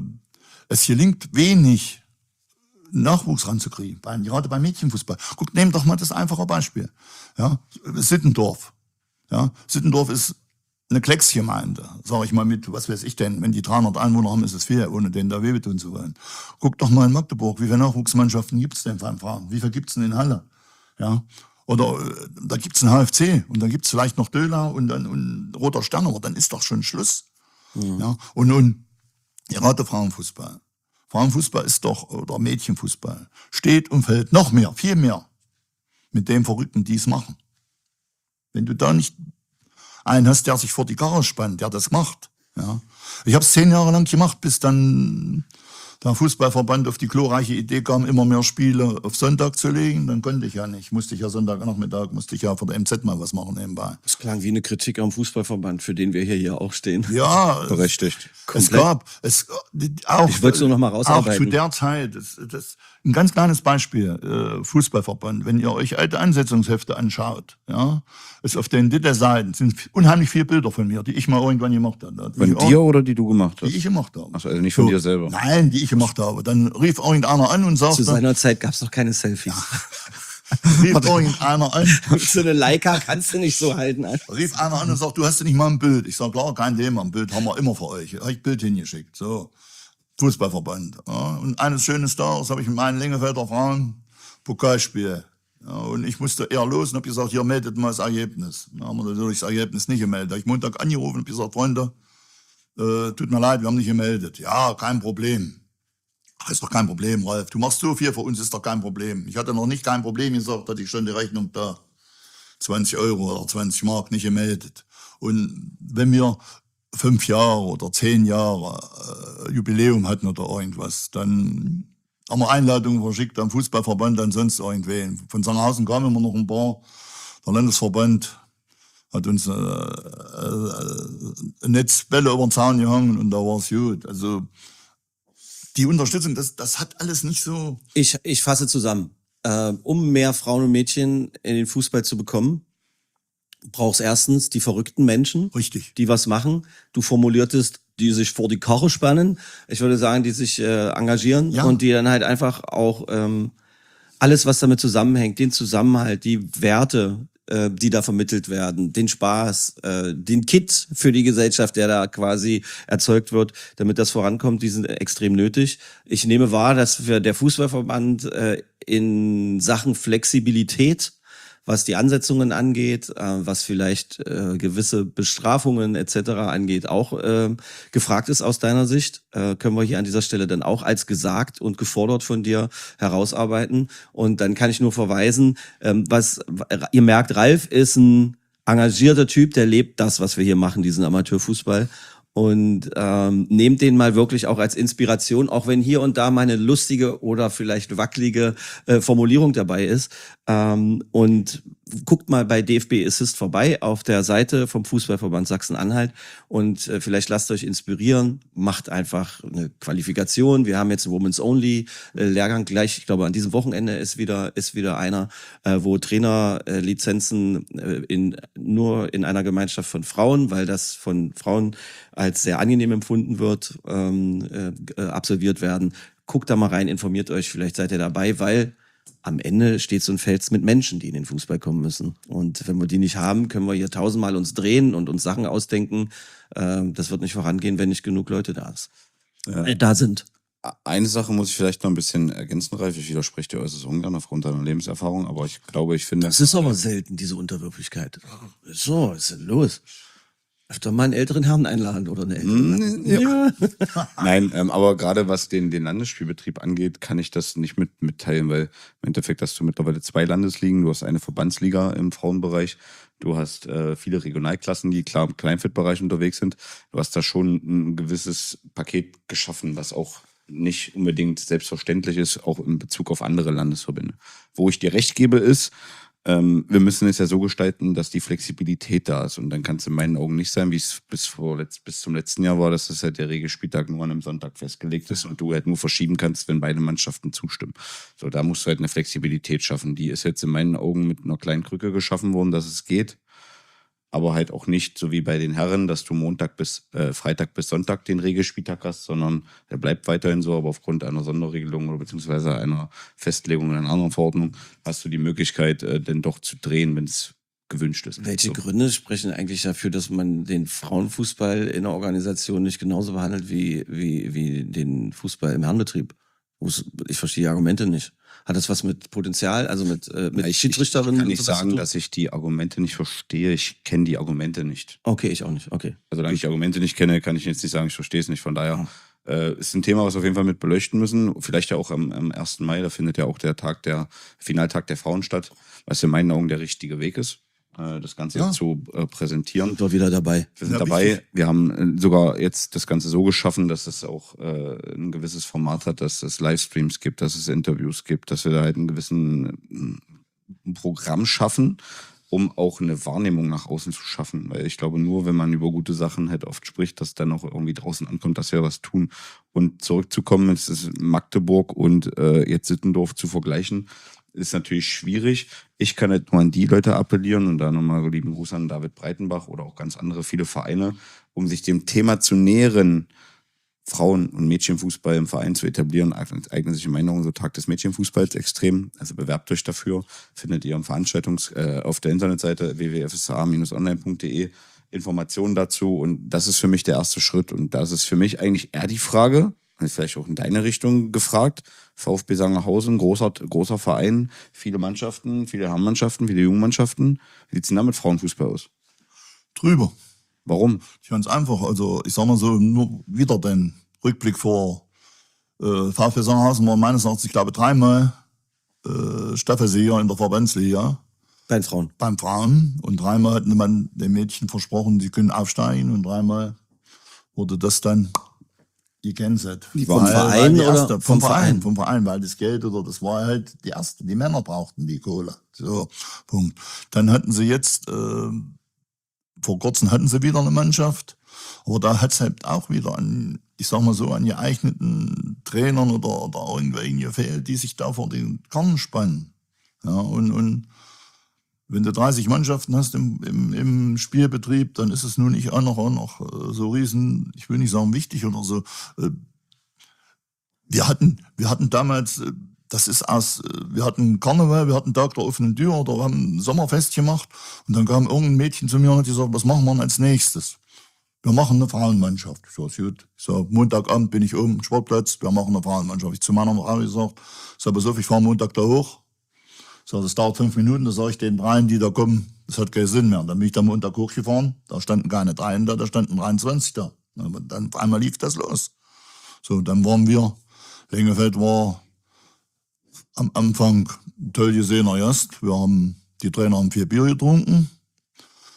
es gelingt wenig, Nachwuchs ranzukriegen, gerade beim Mädchenfußball. Guck, nehmt doch mal das einfache Beispiel. Ja, Sittendorf. Ja, Sittendorf ist eine Klecksgemeinde, sag ich mal, mit, was weiß ich denn, wenn die 300 Einwohner haben, ist es viel, ohne den da weh tun zu wollen. Guck doch mal in Magdeburg, wie viele Nachwuchsmannschaften gibt's denn von Frauen? Wie viel gibt's denn in Halle? Ja, oder da gibt's einen HFC und dann gibt's vielleicht noch Döhler und Roter Stern, aber dann ist doch schon Schluss. Mhm. Ja, und gerade Frauenfußball. Frauenfußball ist doch, oder Mädchenfußball, steht und fällt noch mehr, viel mehr mit dem Verrückten, die es machen. Wenn du da nicht einen hast, der sich vor die Karre spannt, der das macht. Ja. Ich habe es 10 Jahre lang gemacht, bis dann der Fußballverband auf die glorreiche Idee kam, immer mehr Spiele auf Sonntag zu legen. Dann konnte ich ja nicht. Musste ich ja Sonntagnachmittag, für der MZ mal was machen nebenbei. Das klang wie eine Kritik am Fußballverband, für den wir hier auch stehen. Ja, berechtigt. Es gab auch, ich wollte es nur noch mal rausarbeiten. Auch zu der Zeit, das ein ganz kleines Beispiel, Fußballverband, wenn ihr euch alte Ansetzungshefte anschaut, ja, ist auf den Seiten sind unheimlich viele Bilder von mir, die ich mal irgendwann gemacht habe. Von dir oder die du gemacht hast? Die ich gemacht habe. Achso, also nicht von dir selber? Nein, die ich gemacht habe. Dann rief irgendeiner an und sagte... Zu seiner Zeit gab es noch keine Selfies. Rief irgendeiner an. So eine Leica kannst du nicht so halten. Rief einer an und sagt, du hast nicht mal ein Bild. Ich sag, klar, kein Thema, ein Bild haben wir immer für euch. Habe ich Bild hingeschickt. So, Fußballverband. Ja. Und eines schönen Tages habe ich mit meinen Lengefelder Frauen Pokalspiel. Ja, und ich musste eher los und habe gesagt, hier meldet mal das Ergebnis. Dann haben wir natürlich das Ergebnis nicht gemeldet. Da habe ich Montag angerufen und gesagt, Freunde, tut mir leid, wir haben nicht gemeldet. Ja, kein Problem. Ach, ist doch kein Problem, Ralf. Du machst so viel, für uns ist doch kein Problem. Ich hatte noch nicht kein Problem gesagt, hatte ich schon die Rechnung da. 20 Euro oder 20 Mark nicht gemeldet. Und wenn wir 5 Jahre oder 10 Jahre Jubiläum hatten oder irgendwas, dann haben wir Einladungen verschickt am Fußballverband, an sonst irgendwen. Von Sangerhausen kamen immer noch ein paar. Der Landesverband hat uns ein Netz Bälle über den Zaun gehangen und da war es gut. Also die Unterstützung, das hat alles nicht so... Ich fasse zusammen. Um mehr Frauen und Mädchen in den Fußball zu bekommen, brauchst erstens die verrückten Menschen, Richtig. Die was machen. Du formuliertest, die sich vor die Karre spannen. Ich würde sagen, die sich engagieren und die dann halt einfach auch alles, was damit zusammenhängt, den Zusammenhalt, die Werte, die da vermittelt werden, den Spaß, den Kit für die Gesellschaft, der da quasi erzeugt wird, damit das vorankommt, die sind extrem nötig. Ich nehme wahr, dass der Fußballverband in Sachen Flexibilität, was die Ansetzungen angeht, was vielleicht gewisse Bestrafungen etc. angeht, auch gefragt ist aus deiner Sicht. Können wir hier an dieser Stelle dann auch als gesagt und gefordert von dir herausarbeiten. Und dann kann ich nur verweisen, ihr merkt, Ralf ist ein engagierter Typ, der lebt das, was wir hier machen, diesen Amateurfußball. Und nehmt den mal wirklich auch als Inspiration, auch wenn hier und da mal eine lustige oder vielleicht wackelige Formulierung dabei ist. Und guckt mal bei DFB Assist vorbei auf der Seite vom Fußballverband Sachsen-Anhalt und vielleicht lasst euch inspirieren, macht einfach eine Qualifikation. Wir haben jetzt einen Women's Only Lehrgang gleich, ich glaube an diesem Wochenende ist wieder einer, wo Trainerlizenzen nur in einer Gemeinschaft von Frauen, weil das von Frauen als sehr angenehm empfunden wird, absolviert werden. Guckt da mal rein, informiert euch, vielleicht seid ihr dabei, weil am Ende steht so ein Feld mit Menschen, die in den Fußball kommen müssen. Und wenn wir die nicht haben, können wir hier tausendmal uns drehen und uns Sachen ausdenken. Das wird nicht vorangehen, wenn nicht genug Leute da sind. Eine Sache muss ich vielleicht noch ein bisschen ergänzen, Ralf. Ich widerspreche dir äußerst ungern aufgrund deiner Lebenserfahrung, aber ich finde... Das ist aber selten, diese Unterwürfigkeit. So, was ist denn los? Öfter mal einen älteren Herrn einladen oder eine ältere. Ja. Nein, aber gerade was den Landesspielbetrieb angeht, kann ich das nicht mitteilen, weil im Endeffekt hast du mittlerweile 2 Landesligen, du hast eine Verbandsliga im Frauenbereich, du hast viele Regionalklassen, die klar im Kleinfeldbereich unterwegs sind. Du hast da schon ein gewisses Paket geschaffen, was auch nicht unbedingt selbstverständlich ist, auch in Bezug auf andere Landesverbände. Wo ich dir recht gebe, ist, wir müssen es ja so gestalten, dass die Flexibilität da ist. Und dann kann es in meinen Augen nicht sein, wie es bis zum letzten Jahr war, dass das halt der Regelspieltag nur an einem Sonntag festgelegt ist und du halt nur verschieben kannst, wenn beide Mannschaften zustimmen. So, da musst du halt eine Flexibilität schaffen. Die ist jetzt in meinen Augen mit einer kleinen Krücke geschaffen worden, dass es geht. Aber halt auch nicht so wie bei den Herren, dass du Freitag bis Sonntag den Regelspieltag hast, sondern der bleibt weiterhin so, aber aufgrund einer Sonderregelung oder beziehungsweise einer Festlegung in einer anderen Verordnung hast du die Möglichkeit, denn doch zu drehen, wenn es gewünscht ist. Welche Gründe sprechen eigentlich dafür, dass man den Frauenfußball in der Organisation nicht genauso behandelt wie den Fußball im Herrenbetrieb? Ich verstehe die Argumente nicht. Hat das was mit Potenzial, also mit Schiedsrichterinnen? Ich kann nicht sagen, dass ich die Argumente nicht verstehe. Ich kenne die Argumente nicht. Okay, ich auch nicht. Okay. Also, solange ich die Argumente nicht kenne, kann ich jetzt nicht sagen, ich verstehe es nicht. Von daher ist ein Thema, was wir auf jeden Fall mit beleuchten müssen. Vielleicht ja auch am 1. Mai, da findet ja auch der Finaltag der Frauen statt, was in meinen Augen der richtige Weg ist, das Ganze zu präsentieren. Sind wir wieder dabei. Wir sind dabei. Richtig. Wir haben sogar jetzt das Ganze so geschaffen, dass es auch ein gewisses Format hat, dass es Livestreams gibt, dass es Interviews gibt, dass wir da halt einen gewissen Programm schaffen, um auch eine Wahrnehmung nach außen zu schaffen. Weil ich glaube, nur wenn man über gute Sachen halt oft spricht, dass dann auch irgendwie draußen ankommt, dass wir was tun. Und zurückzukommen, es ist Magdeburg und jetzt Sittendorf zu vergleichen, ist natürlich schwierig. Ich kann halt nur an die Leute appellieren und da nochmal lieben Gruß an David Breitenbach oder auch ganz andere, viele Vereine, um sich dem Thema zu nähern, Frauen- und Mädchenfußball im Verein zu etablieren, eignet sich in meinen Augen so Tag des Mädchenfußballs extrem. Also bewerbt euch dafür, findet ihr auf der Internetseite www.fsa-online.de Informationen dazu und das ist für mich der erste Schritt und das ist für mich eigentlich eher die Frage, vielleicht auch in deine Richtung gefragt. VfB Sangerhausen, großer Verein, viele Mannschaften, viele Herrenmannschaften, viele Jugendmannschaften. Wie sieht es denn da mit Frauenfußball aus? Drüber. Warum? Ganz einfach. Also ich sag mal so, nur wieder den Rückblick vor VfB Sangerhausen war meines Erachtens, ich glaube, 3-mal Staffelsieger in der Verbandsliga. Beim Frauen. Beim Frauen. Und 3-mal hat man den Mädchen versprochen, sie können aufsteigen. Und 3-mal wurde das dann gecancelt. Vom Verein oder vom Verein? Vom Verein, weil das Geld oder das war halt die Männer brauchten die Kohle. So, Punkt. Dann hatten sie jetzt, vor kurzem hatten sie wieder eine Mannschaft, aber da hat es halt auch wieder an geeigneten Trainern oder irgendwelchen gefehlt, die sich da vor den Karren spannen. Ja, und wenn du 30 Mannschaften hast im Spielbetrieb, dann ist es nun nicht auch noch so riesen, ich will nicht sagen wichtig oder so. Wir hatten damals, wir hatten Karneval, wir hatten Tag der offenen Tür oder wir haben ein Sommerfest gemacht und dann kam irgendein Mädchen zu mir und hat gesagt, was machen wir denn als nächstes? Wir machen eine Frauenmannschaft. Ich sage, gut. Ich sage, Montagabend bin ich oben am Sportplatz, wir machen eine Frauenmannschaft. Ich zu meiner Frau gesagt, ich fahre Montag da hoch. So, das dauert 5 Minuten, da sage ich den dreien, die da kommen, das hat keinen Sinn mehr. Dann bin ich da Montag hochgefahren, da standen keine 3 da standen 23 da. Aber dann auf einmal lief das los. So, dann waren wir, Lengefeld war am Anfang ein toll gesehener Gast. Die Trainer haben 4 Bier getrunken.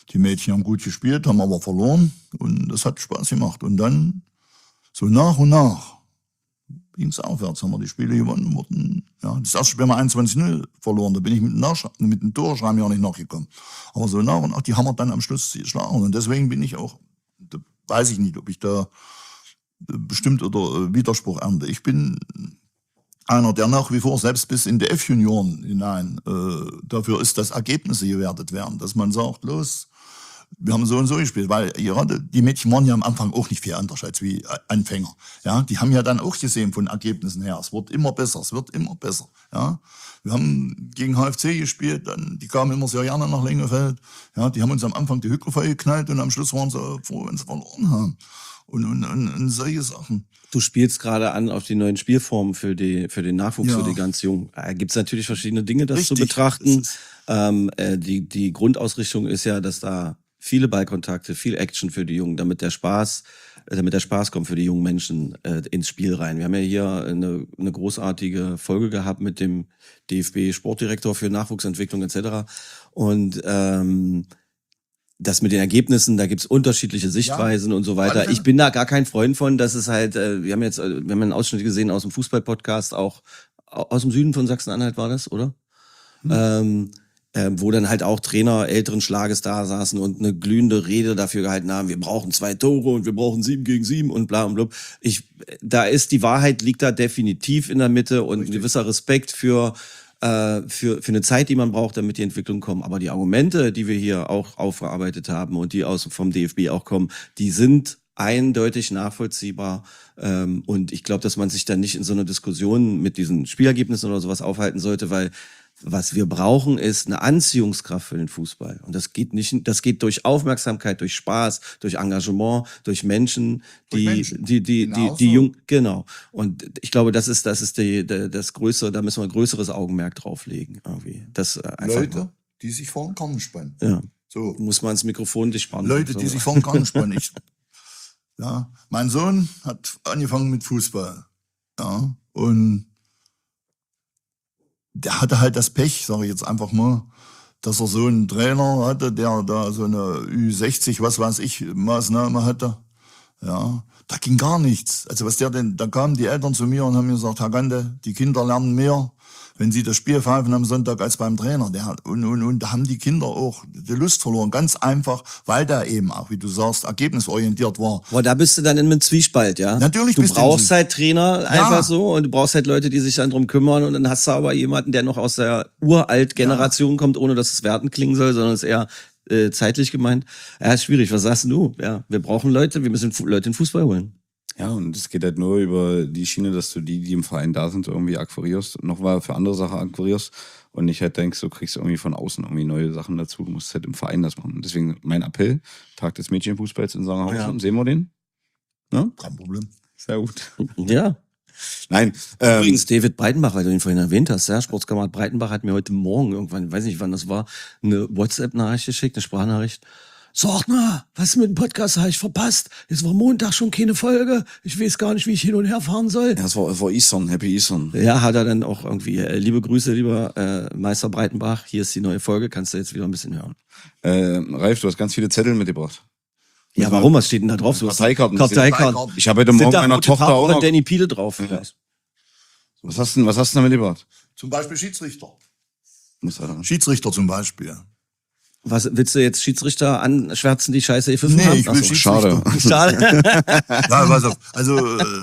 Die Mädchen haben gut gespielt, haben aber verloren und das hat Spaß gemacht. Und dann, so nach und nach, ging es aufwärts, haben wir die Spiele gewonnen, wurden, ja, das erste Spiel haben wir 21-0 verloren, da bin ich mit dem Torschreiben ja nicht nachgekommen. Aber so nach und nach, die haben wir dann am Schluss geschlagen und deswegen bin ich auch, da weiß ich nicht, ob ich da bestimmt oder Widerspruch ernte. Ich bin einer, der nach wie vor selbst bis in die F-Junioren hinein dafür ist, dass Ergebnisse gewertet werden, dass man sagt, los, wir haben so und so gespielt, weil gerade die Mädchen waren ja am Anfang auch nicht viel anders als wie Anfänger. Ja, die haben ja dann auch gesehen von Ergebnissen her, es wird immer besser, Ja, wir haben gegen HFC gespielt, dann, die kamen immer sehr gerne nach Lengefeld. Ja, die haben uns am Anfang die Hücker vollgeknallt und am Schluss waren sie froh, wenn sie verloren haben. Und solche Sachen. Du spielst gerade an auf die neuen Spielformen für den Nachwuchs, für die ganz Jungen. Gibt es natürlich verschiedene Dinge, das zu betrachten. Die Grundausrichtung ist ja, dass da viele Ballkontakte, viel Action für die Jungen, damit der Spaß kommt für die jungen Menschen ins Spiel rein. Wir haben ja hier eine großartige Folge gehabt mit dem DFB-Sportdirektor für Nachwuchsentwicklung etc. Und das mit den Ergebnissen, da gibt's unterschiedliche Sichtweisen und so weiter. Ich bin da gar kein Freund von, dass es halt, wir haben einen Ausschnitt gesehen aus dem Fußball-Podcast, auch aus dem Süden von Sachsen-Anhalt war das, oder? Wo dann halt auch Trainer älteren Schlages da saßen und eine glühende Rede dafür gehalten haben, wir brauchen 2 Tore und wir brauchen 7 gegen 7 und bla und blub. Die Wahrheit liegt da definitiv in der Mitte und ein gewisser Respekt für eine Zeit, die man braucht, damit die Entwicklung kommt. Aber die Argumente, die wir hier auch aufgearbeitet haben und die vom DFB auch kommen, die sind eindeutig nachvollziehbar. Und ich glaube, dass man sich dann nicht in so einer Diskussion mit diesen Spielergebnissen oder sowas aufhalten sollte, weil was wir brauchen, ist eine Anziehungskraft für den Fußball. Und das geht durch Aufmerksamkeit, durch Spaß, durch Engagement, durch Menschen, die jung, genau. Und ich glaube, das ist das Größere, da müssen wir ein größeres Augenmerk drauflegen, irgendwie. Das einfach Leute, die sich vor den Karren spannen. Ja. So. Muss man ins Mikrofon dich spannen. Leute, die sich vor den Karren spannen. Ja, mein Sohn hat angefangen mit Fußball. Ja, und der hatte halt das Pech, sage ich jetzt einfach mal, dass er so einen Trainer hatte, der da so eine Ü60, was weiß ich, Maßnahme hatte. Ja, da ging gar nichts. Also da kamen die Eltern zu mir und haben gesagt, Herr Gante, die Kinder lernen mehr, wenn sie das Spiel pfeifen am Sonntag als beim Trainer. Und da haben die Kinder auch die Lust verloren. Ganz einfach, weil der eben auch, wie du sagst, ergebnisorientiert war. Boah, da bist du dann in einem Zwiespalt, ja? Natürlich. Du brauchst halt Trainer einfach so und du brauchst halt Leute, die sich dann drum kümmern und dann hast du aber jemanden, der noch aus der Uralt-Generation kommt, ohne dass es wertend klingen soll, sondern es ist eher zeitlich gemeint. Ja, ist schwierig. Was sagst du? Ja, wir brauchen Leute, wir müssen Leute in Fußball holen. Ja, und es geht halt nur über die Schiene, dass du die im Verein da sind, irgendwie akquirierst, noch mal für andere Sachen akquirierst und nicht halt denkst, du kriegst irgendwie von außen irgendwie neue Sachen dazu. Du musst halt im Verein das machen. Und deswegen mein Appell, Tag des Mädchenfußballs in Sangerhausen. Sehen wir den? Ja? Kein Problem. Sehr gut. Ja. Nein. Übrigens, David Breitenbach, weil du ihn vorhin erwähnt hast, ja, Sportskamerad Breitenbach hat mir heute Morgen irgendwann, weiß nicht wann das war, eine WhatsApp-Nachricht geschickt, eine Sprachnachricht. Sag mal, was mit dem Podcast habe ich verpasst? Jetzt war Montag schon keine Folge. Ich weiß gar nicht, wie ich hin und her fahren soll. Ja, es war Eastern, Happy Eastern. Ja, hat er dann auch irgendwie. Liebe Grüße, lieber Meister Breitenbach. Hier ist die neue Folge. Kannst du jetzt wieder ein bisschen hören. Ralf, du hast ganz viele Zettel mitgebracht. Ja, warum? Was steht denn da drauf? So Karteikarten. Karteikarten. Ich habe heute Morgen meiner Tochter auch noch... Danny Piele drauf. Ja. Was hast du da mitgebracht? Zum Beispiel Schiedsrichter. Muss er Schiedsrichter zum Beispiel. Was, willst du jetzt Schiedsrichter anschwärzen, die Scheiße gepfiffen haben? Nee, ich will Schade. Schade. Ja, pass auf. Also,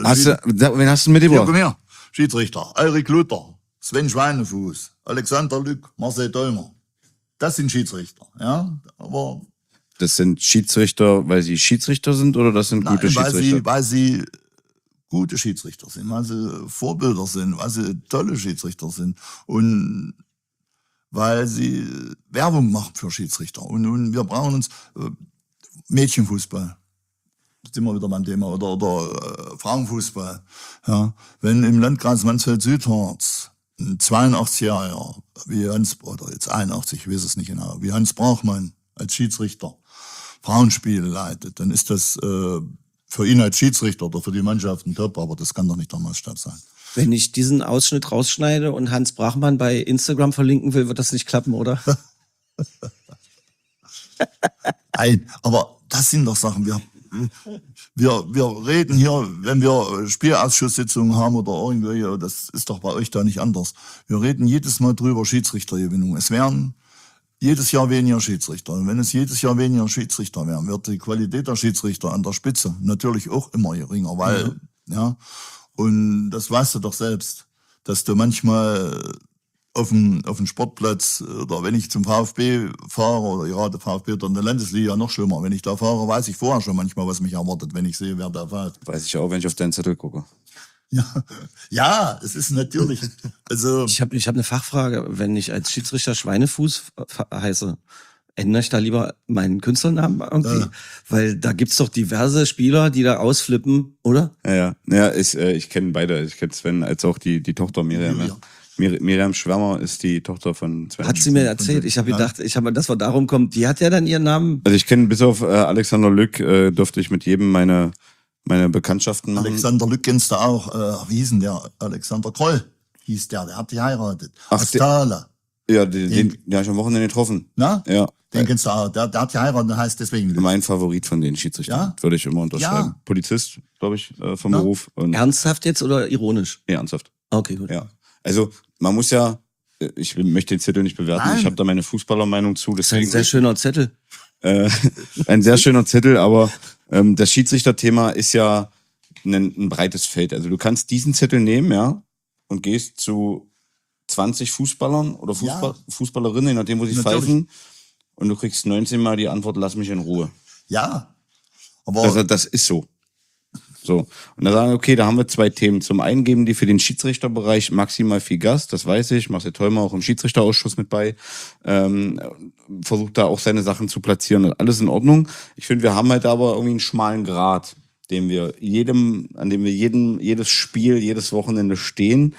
wen hast du mitgebracht? Komm her. Schiedsrichter. Ulrich Luther, Sven Schweinefuß, Alexander Lück, Marcel Dolmer. Das sind Schiedsrichter, ja. Aber das sind Schiedsrichter, weil sie Schiedsrichter sind, oder das sind gute Schiedsrichter? Weil sie gute Schiedsrichter sind, weil sie Vorbilder sind, weil sie tolle Schiedsrichter sind und weil sie Werbung machen für Schiedsrichter. Und wir brauchen uns Mädchenfußball. Da sind wir wieder beim Thema. Oder Frauenfußball. Ja. Wenn im Landkreis Mansfeld-Südharz ein 82-Jähriger, oder jetzt 81, ich weiß es nicht genau, wie Hans Brachmann als Schiedsrichter Frauenspiele leitet, dann ist das für ihn als Schiedsrichter oder für die Mannschaft ein Top, aber das kann doch nicht der Maßstab sein. Wenn ich diesen Ausschnitt rausschneide und Hans Brachmann bei Instagram verlinken will, wird das nicht klappen, oder? Nein, aber das sind doch Sachen, wir reden hier, wenn wir Spielausschusssitzungen haben oder irgendwie, das ist doch bei euch da nicht anders. Wir reden jedes Mal drüber Schiedsrichtergewinnung. Es werden jedes Jahr weniger Schiedsrichter. Und wenn es jedes Jahr weniger Schiedsrichter werden, wird die Qualität der Schiedsrichter an der Spitze natürlich auch immer geringer, weil, ja, und das weißt du doch selbst, dass du manchmal auf dem Sportplatz oder wenn ich zum VfB fahre oder gerade VfB oder in der Landesliga noch schlimmer, wenn ich da fahre, weiß ich vorher schon manchmal, was mich erwartet, wenn ich sehe, wer da fährt. Weiß ich auch, wenn ich auf deinen Zettel gucke. Ja, es ist natürlich, also. Ich hab eine Fachfrage. Wenn ich als Schiedsrichter Schweinefuß heiße, ändere ich da lieber meinen Künstlernamen irgendwie? Weil da gibt's doch diverse Spieler, die da ausflippen, oder? Ja, ich kenne beide. Ich kenne Sven als auch die Tochter Miriam. Ja. Miriam Schwärmer ist die Tochter von Sven. Hat sie mir erzählt. Ich habe gedacht, dass wir darum kommen. Die hat ja dann ihren Namen. Also ich kenne bis auf Alexander Lück, durfte ich mit jedem meine Bekanntschaften machen. Alexander Lück kennst du auch. Wie hieß denn der? Alexander Kroll hieß der hat geheiratet. Astala. Ja, den habe ich am Wochenende getroffen. Na? Ja. Den kennst du auch. Der hat geheiratet und heißt deswegen Lück. Mein Favorit von den Schiedsrichtern, würde ich immer unterschreiben. Ja. Polizist, glaube ich, vom Beruf. Und ernsthaft jetzt oder ironisch? Ja, ernsthaft. Okay, gut. Ja. Also man muss ja, ich möchte den Zettel nicht bewerten, ich habe da meine Fußballermeinung zu. Das ist ein sehr schöner Zettel. Ein sehr schöner Zettel, aber das Schiedsrichterthema ist ja ein breites Feld. Also du kannst diesen Zettel nehmen, ja, und gehst zu 20 Fußballern oder Fußballerinnen, je nachdem, wo sie pfeifen, und du kriegst 19 Mal die Antwort, lass mich in Ruhe. Ja, aber das ist so. So. Und dann sagen wir, okay, da haben wir zwei Themen. Zum einen geben die für den Schiedsrichterbereich maximal viel Gas, das weiß ich. Marcel Theumer auch im Schiedsrichterausschuss mit bei. Versucht da auch seine Sachen zu platzieren. Alles in Ordnung. Ich finde, wir haben halt aber irgendwie einen schmalen Grat, an dem wir jedes Spiel, jedes Wochenende stehen.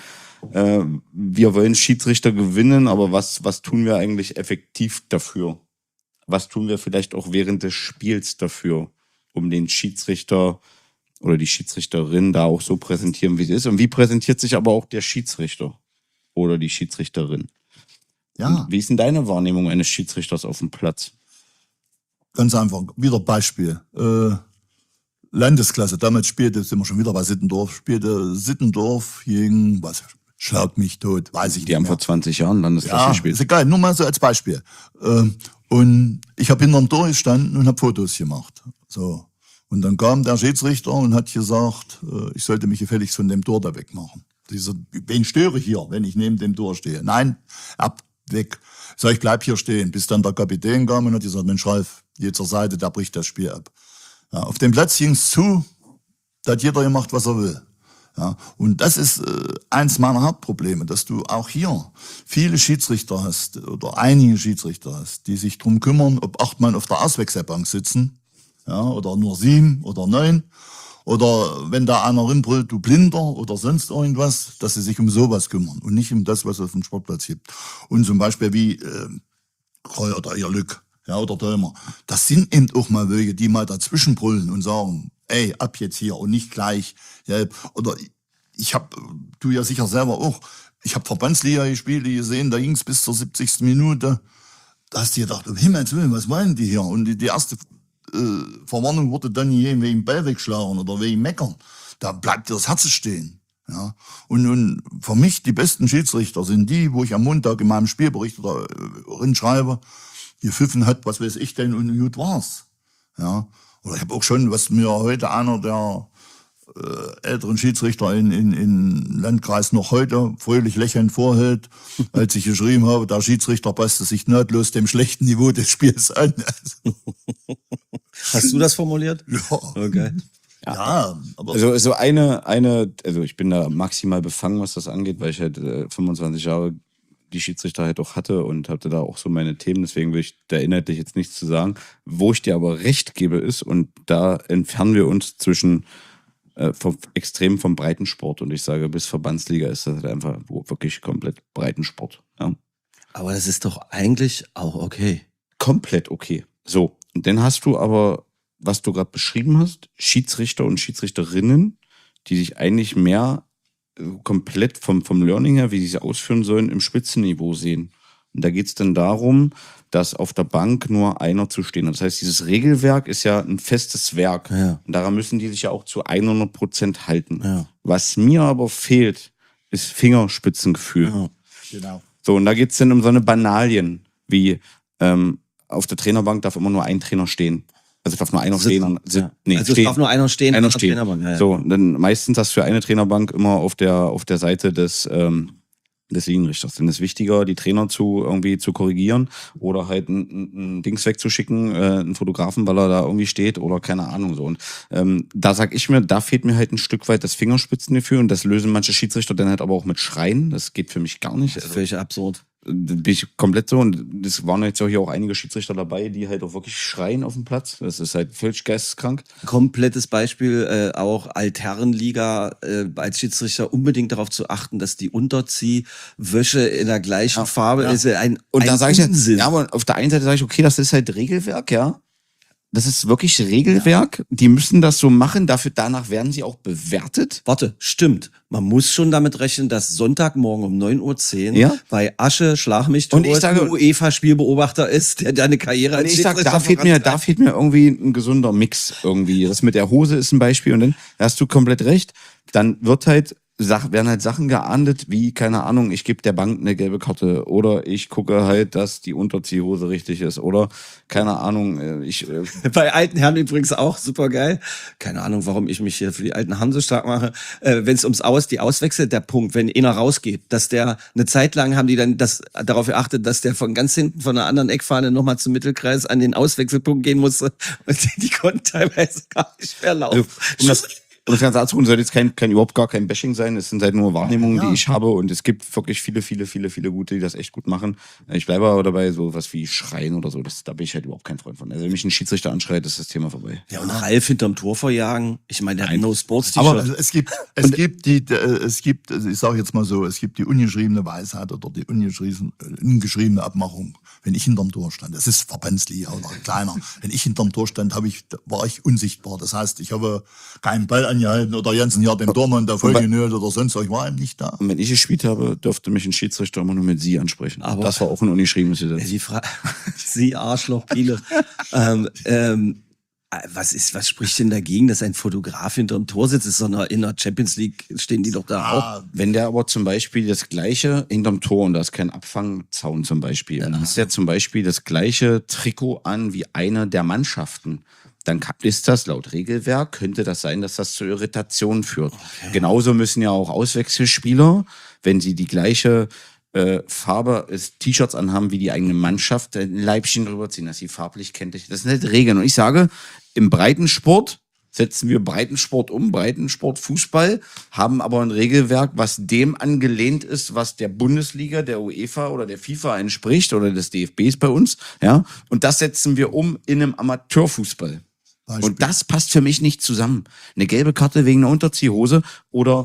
Wir wollen Schiedsrichter gewinnen, aber was tun wir eigentlich effektiv dafür? Was tun wir vielleicht auch während des Spiels dafür, um den Schiedsrichter oder die Schiedsrichterin da auch so präsentieren, wie sie ist? Und wie präsentiert sich aber auch der Schiedsrichter oder die Schiedsrichterin? ja. Wie ist denn deine Wahrnehmung eines Schiedsrichters auf dem Platz? Ganz einfach, wieder Beispiel. Landesklasse, damals sind wir schon wieder bei Sittendorf, gegen, schlag mich tot, weiß ich Die haben nicht mehr. vor 20 Jahren Landesklasse Ja, gespielt. ist egal, nur mal so als Beispiel. Und ich habe hinterm Tor gestanden und habe Fotos gemacht. So. Und dann kam der Schiedsrichter und hat gesagt, ich sollte mich gefälligst von dem Tor da wegmachen. Wen störe ich hier, wenn ich neben dem Tor stehe? Nein, ab, weg. Sag ich, bleib hier stehen. Bis dann der Kapitän kam und hat gesagt, Mensch Ralf, geh zur Seite, der bricht das Spiel ab. Ja, auf dem Platz ging's zu, da hat jeder gemacht, was er will. Ja, und das ist eins meiner Hauptprobleme, dass du auch hier viele Schiedsrichter hast oder einige Schiedsrichter hast, die sich drum kümmern, ob 8 Mann auf der Auswechselbank sitzen, ja, oder nur 7 oder 9, oder wenn da einer rinbrüllt, du Blinder oder sonst irgendwas, dass sie sich um sowas kümmern und nicht um das, was es auf dem Sportplatz gibt. Und zum Beispiel wie Kreu oder ihr Lück, ja, oder Dömer. Das sind eben auch mal welche, die mal dazwischen brüllen und sagen, ey, ab jetzt hier und nicht gleich. Ja, oder du ja sicher selber auch, ich habe Verbandsliga gespielt, gesehen, da ging's bis zur 70. Minute. Da hast du gedacht, um Himmels Willen, was meinen die hier? Und die erste Verwarnung wurde dann hier wegen Ball wegschlagen oder wegen Meckern. Da bleibt dir das Herz stehen. Ja. Und für mich die besten Schiedsrichter sind die, wo ich am Montag in meinem Spielbericht oder schreibe, gepfiffen hat, was weiß ich denn, und gut war's. Ja. Oder ich habe auch schon, was mir heute einer der älteren Schiedsrichter in Landkreis noch heute fröhlich lächelnd vorhält, als ich geschrieben habe, der Schiedsrichter passte sich nahtlos dem schlechten Niveau des Spiels an. Hast du das formuliert? Ja. Okay. Ja, aber Also ich bin da maximal befangen, was das angeht, weil ich halt 25 Jahre die Schiedsrichter halt auch hatte und hatte da auch so meine Themen, deswegen will ich da inhaltlich jetzt nichts zu sagen. Wo ich dir aber recht gebe ist, und da entfernen wir uns extrem vom Breitensport, und ich sage, bis Verbandsliga ist das halt einfach wirklich komplett Breitensport. Ja. Aber das ist doch eigentlich auch okay. Komplett okay. So, und dann hast du aber, was du gerade beschrieben hast, Schiedsrichter und Schiedsrichterinnen, die sich eigentlich mehr komplett vom Learning her, wie sie es ausführen sollen, im Spitzenniveau sehen. Und da geht es dann darum, dass auf der Bank nur einer zu stehen hat. Das heißt, dieses Regelwerk ist ja ein festes Werk. Ja. Und daran müssen die sich ja auch zu 100% halten. Ja. Was mir aber fehlt, ist Fingerspitzengefühl. Ja. Genau. So, und da geht es dann um so eine Banalien, wie auf der Trainerbank darf immer nur ein Trainer stehen. Also darf nur einer stehen. Ja. Nee, Also es stehen. darf nur einer stehen. Einer auf der stehen. Trainerbank. Ja, ja. So, dann meistens hast du für eine Trainerbank immer auf der Seite des Linienrichters. Dann ist es wichtiger, die Trainer irgendwie zu korrigieren oder halt ein Dings wegzuschicken, einen Fotografen, weil er da irgendwie steht oder keine Ahnung so. Und da sag ich mir, da fehlt mir halt ein Stück weit das Fingerspitzengefühl und das lösen manche Schiedsrichter dann halt aber auch mit Schreien. Das geht für mich gar nicht. Das ist völlig absurd. Bin ich komplett so und es waren jetzt auch hier auch einige Schiedsrichter dabei, die halt auch wirklich schreien auf dem Platz. Das ist halt völlig geisteskrank. Komplettes Beispiel, auch Altherrenliga, als Schiedsrichter unbedingt darauf zu achten, dass die Unterziehwäsche in der gleichen Farbe ist. Und da sage ich Unsinn. ja, aber auf der einen Seite sage ich, okay, das ist halt Regelwerk, ja. Das ist wirklich Regelwerk. Die müssen das so machen. Danach werden sie auch bewertet. Warte, stimmt. Man muss schon damit rechnen, dass Sonntagmorgen um 9:10 Uhr Ja. bei Asche, Schlag mich Und tot, ich sage- ein UEFA-Spielbeobachter ist, der deine Karriere Und als ich sag, Schiedsrichter da fehlt mir irgendwie ein gesunder Mix irgendwie. Das mit der Hose ist ein Beispiel und dann da hast du komplett recht. Dann werden halt Sachen geahndet, wie, keine Ahnung, ich gebe der Bank eine gelbe Karte oder ich gucke halt, dass die Unterziehhose richtig ist oder, keine Ahnung, Bei alten Herren übrigens auch super geil. Keine Ahnung, warum ich mich hier für die alten Herren so stark mache. Wenn es die Auswechsel, der Punkt, wenn einer rausgeht, dass der eine Zeit lang haben die dann darauf geachtet, dass der von ganz hinten von einer anderen Eckfahne nochmal zum Mittelkreis an den Auswechselpunkt gehen musste. Und die konnten teilweise gar nicht mehr laufen. Also, um das Ganze anzugucken, soll jetzt überhaupt gar kein Bashing sein. Es sind halt nur Wahrnehmungen, die ich habe. Und es gibt wirklich viele gute, die das echt gut machen. Ich bleibe aber dabei, so was wie Schreien oder so. Da bin ich halt überhaupt kein Freund von. Also wenn mich ein Schiedsrichter anschreit, ist das Thema vorbei. Ja, und Ralf hinterm Tor verjagen. Ich meine, der hat ein No-Sports-T-Shirt. Aber es gibt, ich sage jetzt mal so, es gibt die ungeschriebene Weisheit oder die ungeschriebene Abmachung. Wenn ich hinterm Tor stand, das ist Verbandsliga oder kleiner. Wenn ich hinterm Tor stand, war ich unsichtbar. Das heißt, ich habe keinen Ball angehalten oder ganzen Jahr den Tormann da voll genölt oder sonst was. Ich war eben nicht da. Und wenn ich gespielt habe, dürfte mich ein Schiedsrichter immer nur mit Sie ansprechen. Aber das war auch ein ungeschriebenes Gesetz. Sie Arschloch, Biele. Was spricht denn dagegen, dass ein Fotograf hinterm Tor sitzt? Ist in der Champions League, stehen die doch da auch. Wenn der aber zum Beispiel das Gleiche hinterm Tor und da ist kein Abfangzaun zum Beispiel, dann hast der zum Beispiel das gleiche Trikot an wie eine der Mannschaften, dann ist das laut Regelwerk, könnte das sein, dass das zu Irritationen führt. Okay. Genauso müssen ja auch Auswechselspieler, wenn sie die gleiche Farbe des T-Shirts anhaben wie die eigene Mannschaft, ein Leibchen drüber ziehen, dass sie farblich kennt. Das sind halt Regeln. Und ich sage, im Breitensport setzen wir Breitensport um, Breitensport Fußball, haben aber ein Regelwerk, was dem angelehnt ist, was der Bundesliga, der UEFA oder der FIFA entspricht oder des DFBs bei uns. Ja? Und das setzen wir um in einem Amateurfußball. Und das passt für mich nicht zusammen. Eine gelbe Karte wegen einer Unterziehhose oder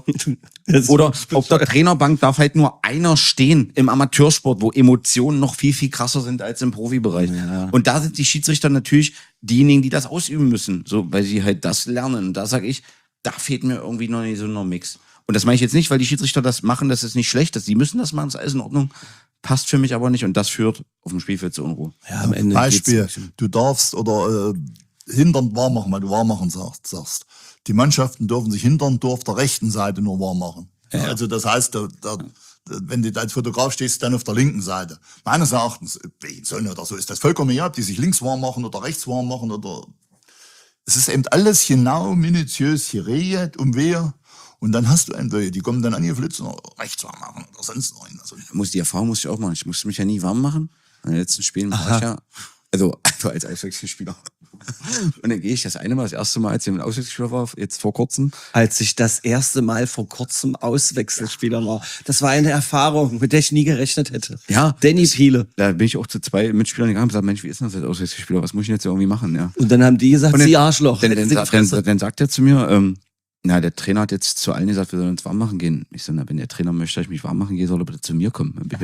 auf der Trainerbank darf halt nur einer stehen im Amateursport, wo Emotionen noch viel krasser sind als im Profibereich. Ja. Und da sind die Schiedsrichter natürlich diejenigen, die das ausüben müssen, so, weil sie halt das lernen. Und da sage ich, da fehlt mir irgendwie noch nicht so ein Mix. Und das meine ich jetzt nicht, weil die Schiedsrichter das machen, das ist nicht schlecht, die müssen das machen, ist alles in Ordnung. Passt für mich aber nicht und das führt auf dem Spielfeld zu Unruhe. Ja, am Ende Beispiel, du darfst oder hintern warm machen, weil du warm machen sagst. Die Mannschaften dürfen sich hintern Tor auf der rechten Seite nur warm machen. Ja. Also das heißt, wenn du als Fotograf stehst, dann auf der linken Seite. Meines Erachtens, oder so ist das vollkommen egal, ob die sich links warm machen oder rechts warm machen oder. Es ist eben alles genau minutiös geregelt, und dann hast du einen, die kommen dann angeflitzt und rechts warm machen oder sonst noch. Also, die Erfahrung musste ich auch machen. Ich musste mich ja nie warm machen. In den letzten Spielen war ich ja, also als Auswechselspieler. Und dann gehe ich das erste Mal, als ich ein Auswechselspieler war, jetzt vor kurzem. Als ich das erste Mal vor kurzem Auswechselspieler war. Das war eine Erfahrung, mit der ich nie gerechnet hätte. Ja. Danny Thiele. Da bin ich auch zu 2 Mitspielern gegangen und gesagt, Mensch, wie ist das als Auswechselspieler? Was muss ich jetzt irgendwie machen? Ja. Und dann haben die gesagt, sie Arschloch. Dann sagt er zu mir, der Trainer hat jetzt zu allen gesagt, wir sollen uns warm machen gehen. Ich so, wenn der Trainer möchte, dass ich mich warm machen gehe, soll er bitte zu mir kommen. Dann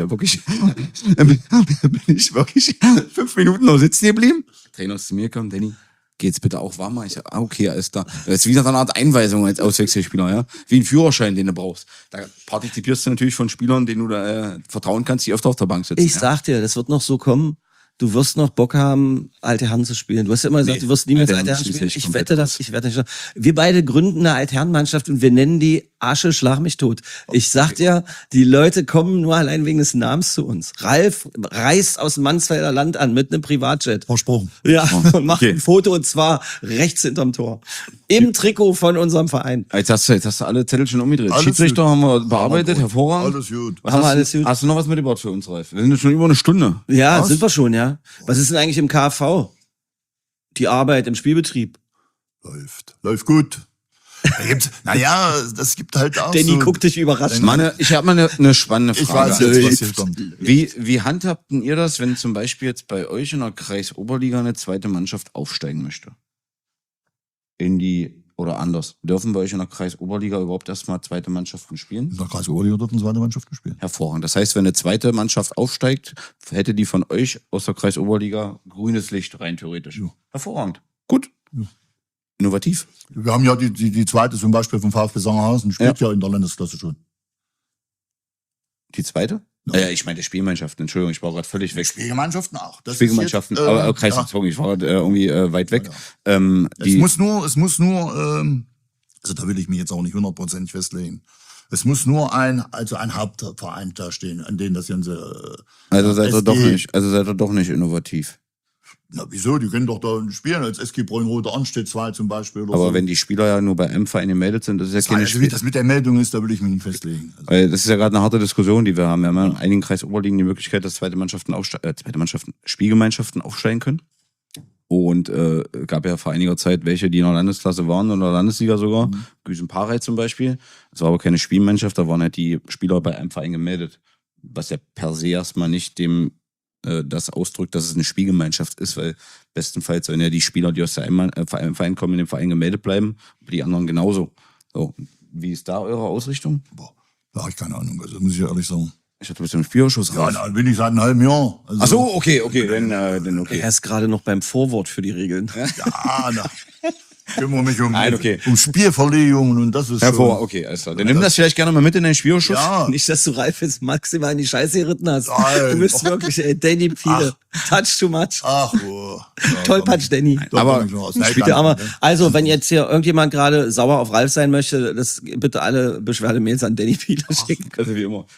bin ich wirklich 5 Minuten noch sitzen geblieben. Der Trainer ist zu mir gekommen, Danny, geht's bitte auch warm? Ich sag, okay, alles klar. Das ist wie so eine Art Einweisung als Auswechselspieler, ja. Wie ein Führerschein, den du brauchst. Da partizipierst du natürlich von Spielern, denen du da vertrauen kannst, die öfter auf der Bank sitzen. Ich sag dir, das wird noch so kommen. Du wirst noch Bock haben, alte Herren zu spielen. Du hast ja immer gesagt, du wirst niemals alte Herren spielen. Ich wette das, ich werde nicht. Wir beide gründen eine Altherrenmannschaft und wir nennen die Asche Schlag mich tot. Ich sag dir, die Leute kommen nur allein wegen des Namens zu uns. Ralf reist aus dem Mansfelder Land an mit einem Privatjet. Versprochen. Ja, und macht ein Foto und zwar rechts hinterm Tor. Im Trikot von unserem Verein. Jetzt hast du alle Zettel schon umgedreht. Alles Schiedsrichter gut. haben wir bearbeitet, hervorragend. Alles gut. Haben wir alles gut? Hast du noch was mitgebracht für uns, Ralf? Wir sind jetzt schon über eine Stunde. Ja, sind wir schon, ja. Was ist denn eigentlich im KfV? Die Arbeit im Spielbetrieb. Läuft gut. Naja, das gibt halt auch Danny so... guckt dich überrascht. Mann, ich habe mal eine spannende Ich Frage. weiß jetzt, was hier kommt. Wie handhabten ihr das, wenn zum Beispiel jetzt bei euch in der Kreisoberliga eine zweite Mannschaft aufsteigen möchte? Oder anders. Dürfen bei euch in der Kreisoberliga überhaupt erstmal zweite Mannschaften spielen? In der Kreisoberliga dürfen zweite Mannschaft gespielt. Hervorragend. Das heißt, wenn eine zweite Mannschaft aufsteigt, hätte die von euch aus der Kreisoberliga grünes Licht rein theoretisch. Ja. Hervorragend. Gut. Ja. Innovativ. Wir haben ja die zweite zum Beispiel vom VfB Sangerhausen, spielt ja in der Landesklasse schon. Die zweite? Ja. Ich meine die Spielmannschaften. Entschuldigung, ich war gerade völlig weg. Spielgemeinschaften auch. Das Spielgemeinschaften, ist jetzt, aber Kreisverzug, ich war gerade irgendwie weit weg. Ja. Die, Es muss nur, also da will ich mich jetzt auch nicht 100% festlegen. Es muss nur ein Hauptverein da stehen, an den das Ganze. also seid ihr SG doch nicht innovativ. Na wieso? Die können doch da spielen als SG Bräunroter Anstedt 2 zum Beispiel. Oder Aber so. wenn die Spieler ja nur bei einem Verein gemeldet sind, das ist ja keine Also wie das mit der Meldung ist, da will ich mich nicht festlegen. Also, Weil das ist ja gerade eine harte Diskussion, die wir haben. Wir haben ja in einigen Kreisoberligen die Möglichkeit, dass Spielgemeinschaften aufsteigen können. Und gab ja vor einiger Zeit welche, die in der Landesklasse waren oder Landesliga sogar. Güsen-Parey zum Beispiel. Das war aber keine Spielmannschaft, da waren halt die Spieler bei einem Verein gemeldet. Was ja per se erstmal nicht dem das ausdrückt, dass es eine Spielgemeinschaft ist, weil bestenfalls sollen ja die Spieler, die aus dem Verein kommen, in dem Verein gemeldet bleiben, aber die anderen genauso. So, wie ist da eure Ausrichtung? da habe ich keine Ahnung, also das muss ich ehrlich sagen. Ich hatte ein bisschen Spielerschuss Ja, raus. da bin ich seit einem halben Jahr. Also, Ach so, okay, dann okay. Er ist gerade noch beim Vorwort für die Regeln. Ja, da kümmere mich Nein, okay. um Spielverlegungen und das ist Hervor, okay, alles klar. Dann nimm das vielleicht gerne mal mit in den Spielerschuss. Ja, Nicht, dass du Ralf jetzt maximal in die Scheiße geritten hast. Nein. Du bist wirklich, Danny Piele. Touch too much. ach, oh. Tollpatsch, Danny. Aber Spielt ja aber. Also, wenn jetzt hier irgendjemand gerade sauer auf Ralf sein möchte, das bitte alle Beschwerdemails an Danny Piele schicken. Also wie immer.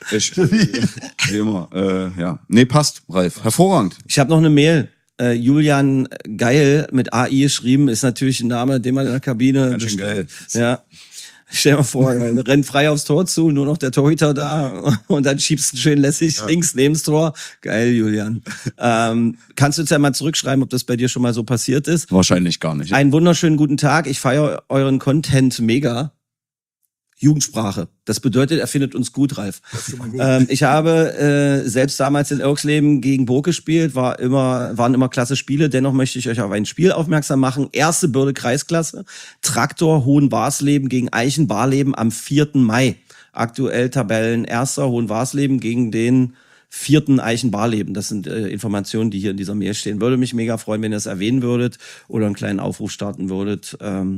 Wie immer. Ja. Nee, passt, Ralf. Hervorragend. Ich habe noch eine Mail. Julian Geil mit AI geschrieben, ist natürlich ein Name, den man in der Kabine... Ganz schön geil. Ja. Stell dir mal vor, man rennt frei aufs Tor zu, nur noch der Torhüter da und dann schiebst du schön lässig links neben das Tor. Geil, Julian. Kannst du uns ja mal zurückschreiben, ob das bei dir schon mal so passiert ist? Wahrscheinlich gar nicht. Einen wunderschönen guten Tag. Ich feiere euren Content mega. Jugendsprache. Das bedeutet, er findet uns gut, Ralf. Ich habe selbst damals in Irksleben gegen Burg gespielt, waren immer klasse Spiele. Dennoch möchte ich euch auf ein Spiel aufmerksam machen. Erste Bürde Kreisklasse. Traktor Hohenwarsleben gegen Eichen-Barleben am 4. Mai. Aktuell Tabellen erster Hohenwarsleben gegen den 4. Eichen-Barleben. Das sind Informationen, die hier in dieser Mail stehen. Würde mich mega freuen, wenn ihr es erwähnen würdet oder einen kleinen Aufruf starten würdet.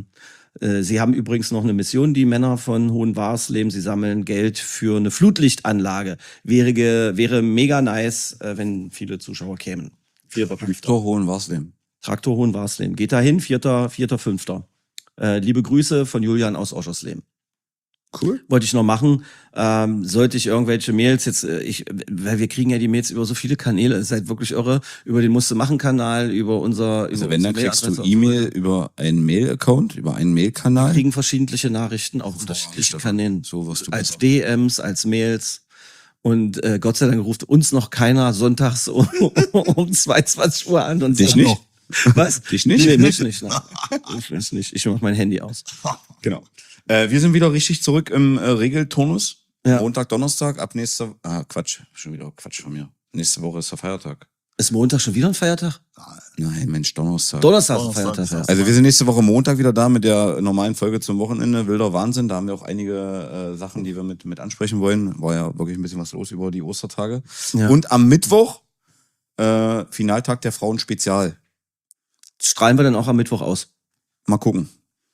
Sie haben übrigens noch eine Mission, die Männer von Hohenwarsleben. Sie sammeln Geld für eine Flutlichtanlage. Wäre mega nice, wenn viele Zuschauer kämen. 4.5. Tor Hohenwarsleben. Traktor Hohenwarsleben. Geht dahin, 4.5. Liebe Grüße von Julian aus Oschersleben. Cool. Wollte ich noch machen. Sollte ich irgendwelche Mails jetzt, weil wir kriegen ja die Mails über so viele Kanäle, ist halt wirklich irre, über den Musste-Machen-Kanal, über unser... Also über wenn, dann unsere kriegst du Mailadresse. E-Mail über einen Mail-Account, über einen Mail-Kanal. Wir kriegen verschiedentliche Nachrichten auf unterschiedlichen Kanälen. So wirst du als besser. DMs, als Mails. Und Gott sei Dank ruft uns noch keiner sonntags um 22 Uhr an. Und Dich sagt nicht? noch, was? Dich nicht? Nee, mich nicht. Nein. Ich nicht. Ich mach mein Handy aus. Genau. Wir sind wieder richtig zurück im Regelturnus. Ja. Montag, Donnerstag, ab nächster... Quatsch. Schon wieder Quatsch von mir. Nächste Woche ist der Feiertag. Ist Montag schon wieder ein Feiertag? Nein, Mensch, Donnerstag. Donnerstag ist ein Donnerstag, Feiertag, ja. Also wir sind nächste Woche Montag wieder da mit der normalen Folge zum Wochenende. Wilder Wahnsinn. Da haben wir auch einige Sachen, die wir mit ansprechen wollen. War ja wirklich ein bisschen was los über die Ostertage. Ja. Und am Mittwoch Finaltag der Frauen Spezial. Strahlen wir dann auch am Mittwoch aus. Mal gucken.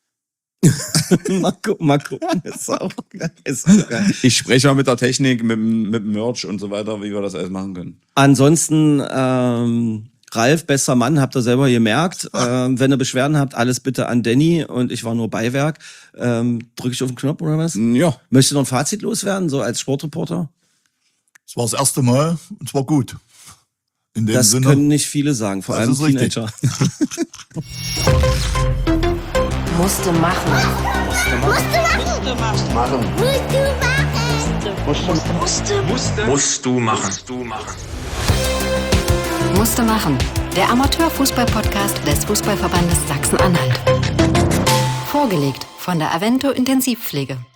mal gucken. Ist auch geil. Ich spreche mal mit der Technik, mit dem Merch und so weiter, wie wir das alles machen können. Ansonsten, Ralf, bester Mann, habt ihr selber gemerkt. Wenn ihr Beschwerden habt, alles bitte an Danny und ich war nur Beiwerk. Drücke ich auf den Knopf oder was? Ja. Möchtest du noch ein Fazit loswerden, so als Sportreporter? Es war das erste Mal und es war gut. In dem Das Sinne. können nicht viele sagen, vor Das allem ist richtig. Teenager. Musste machen. Musst du machen. Musste machen. Der Amateurfußball-Podcast des Fußballverbandes Sachsen-Anhalt. Vorgelegt von der Avento Intensivpflege.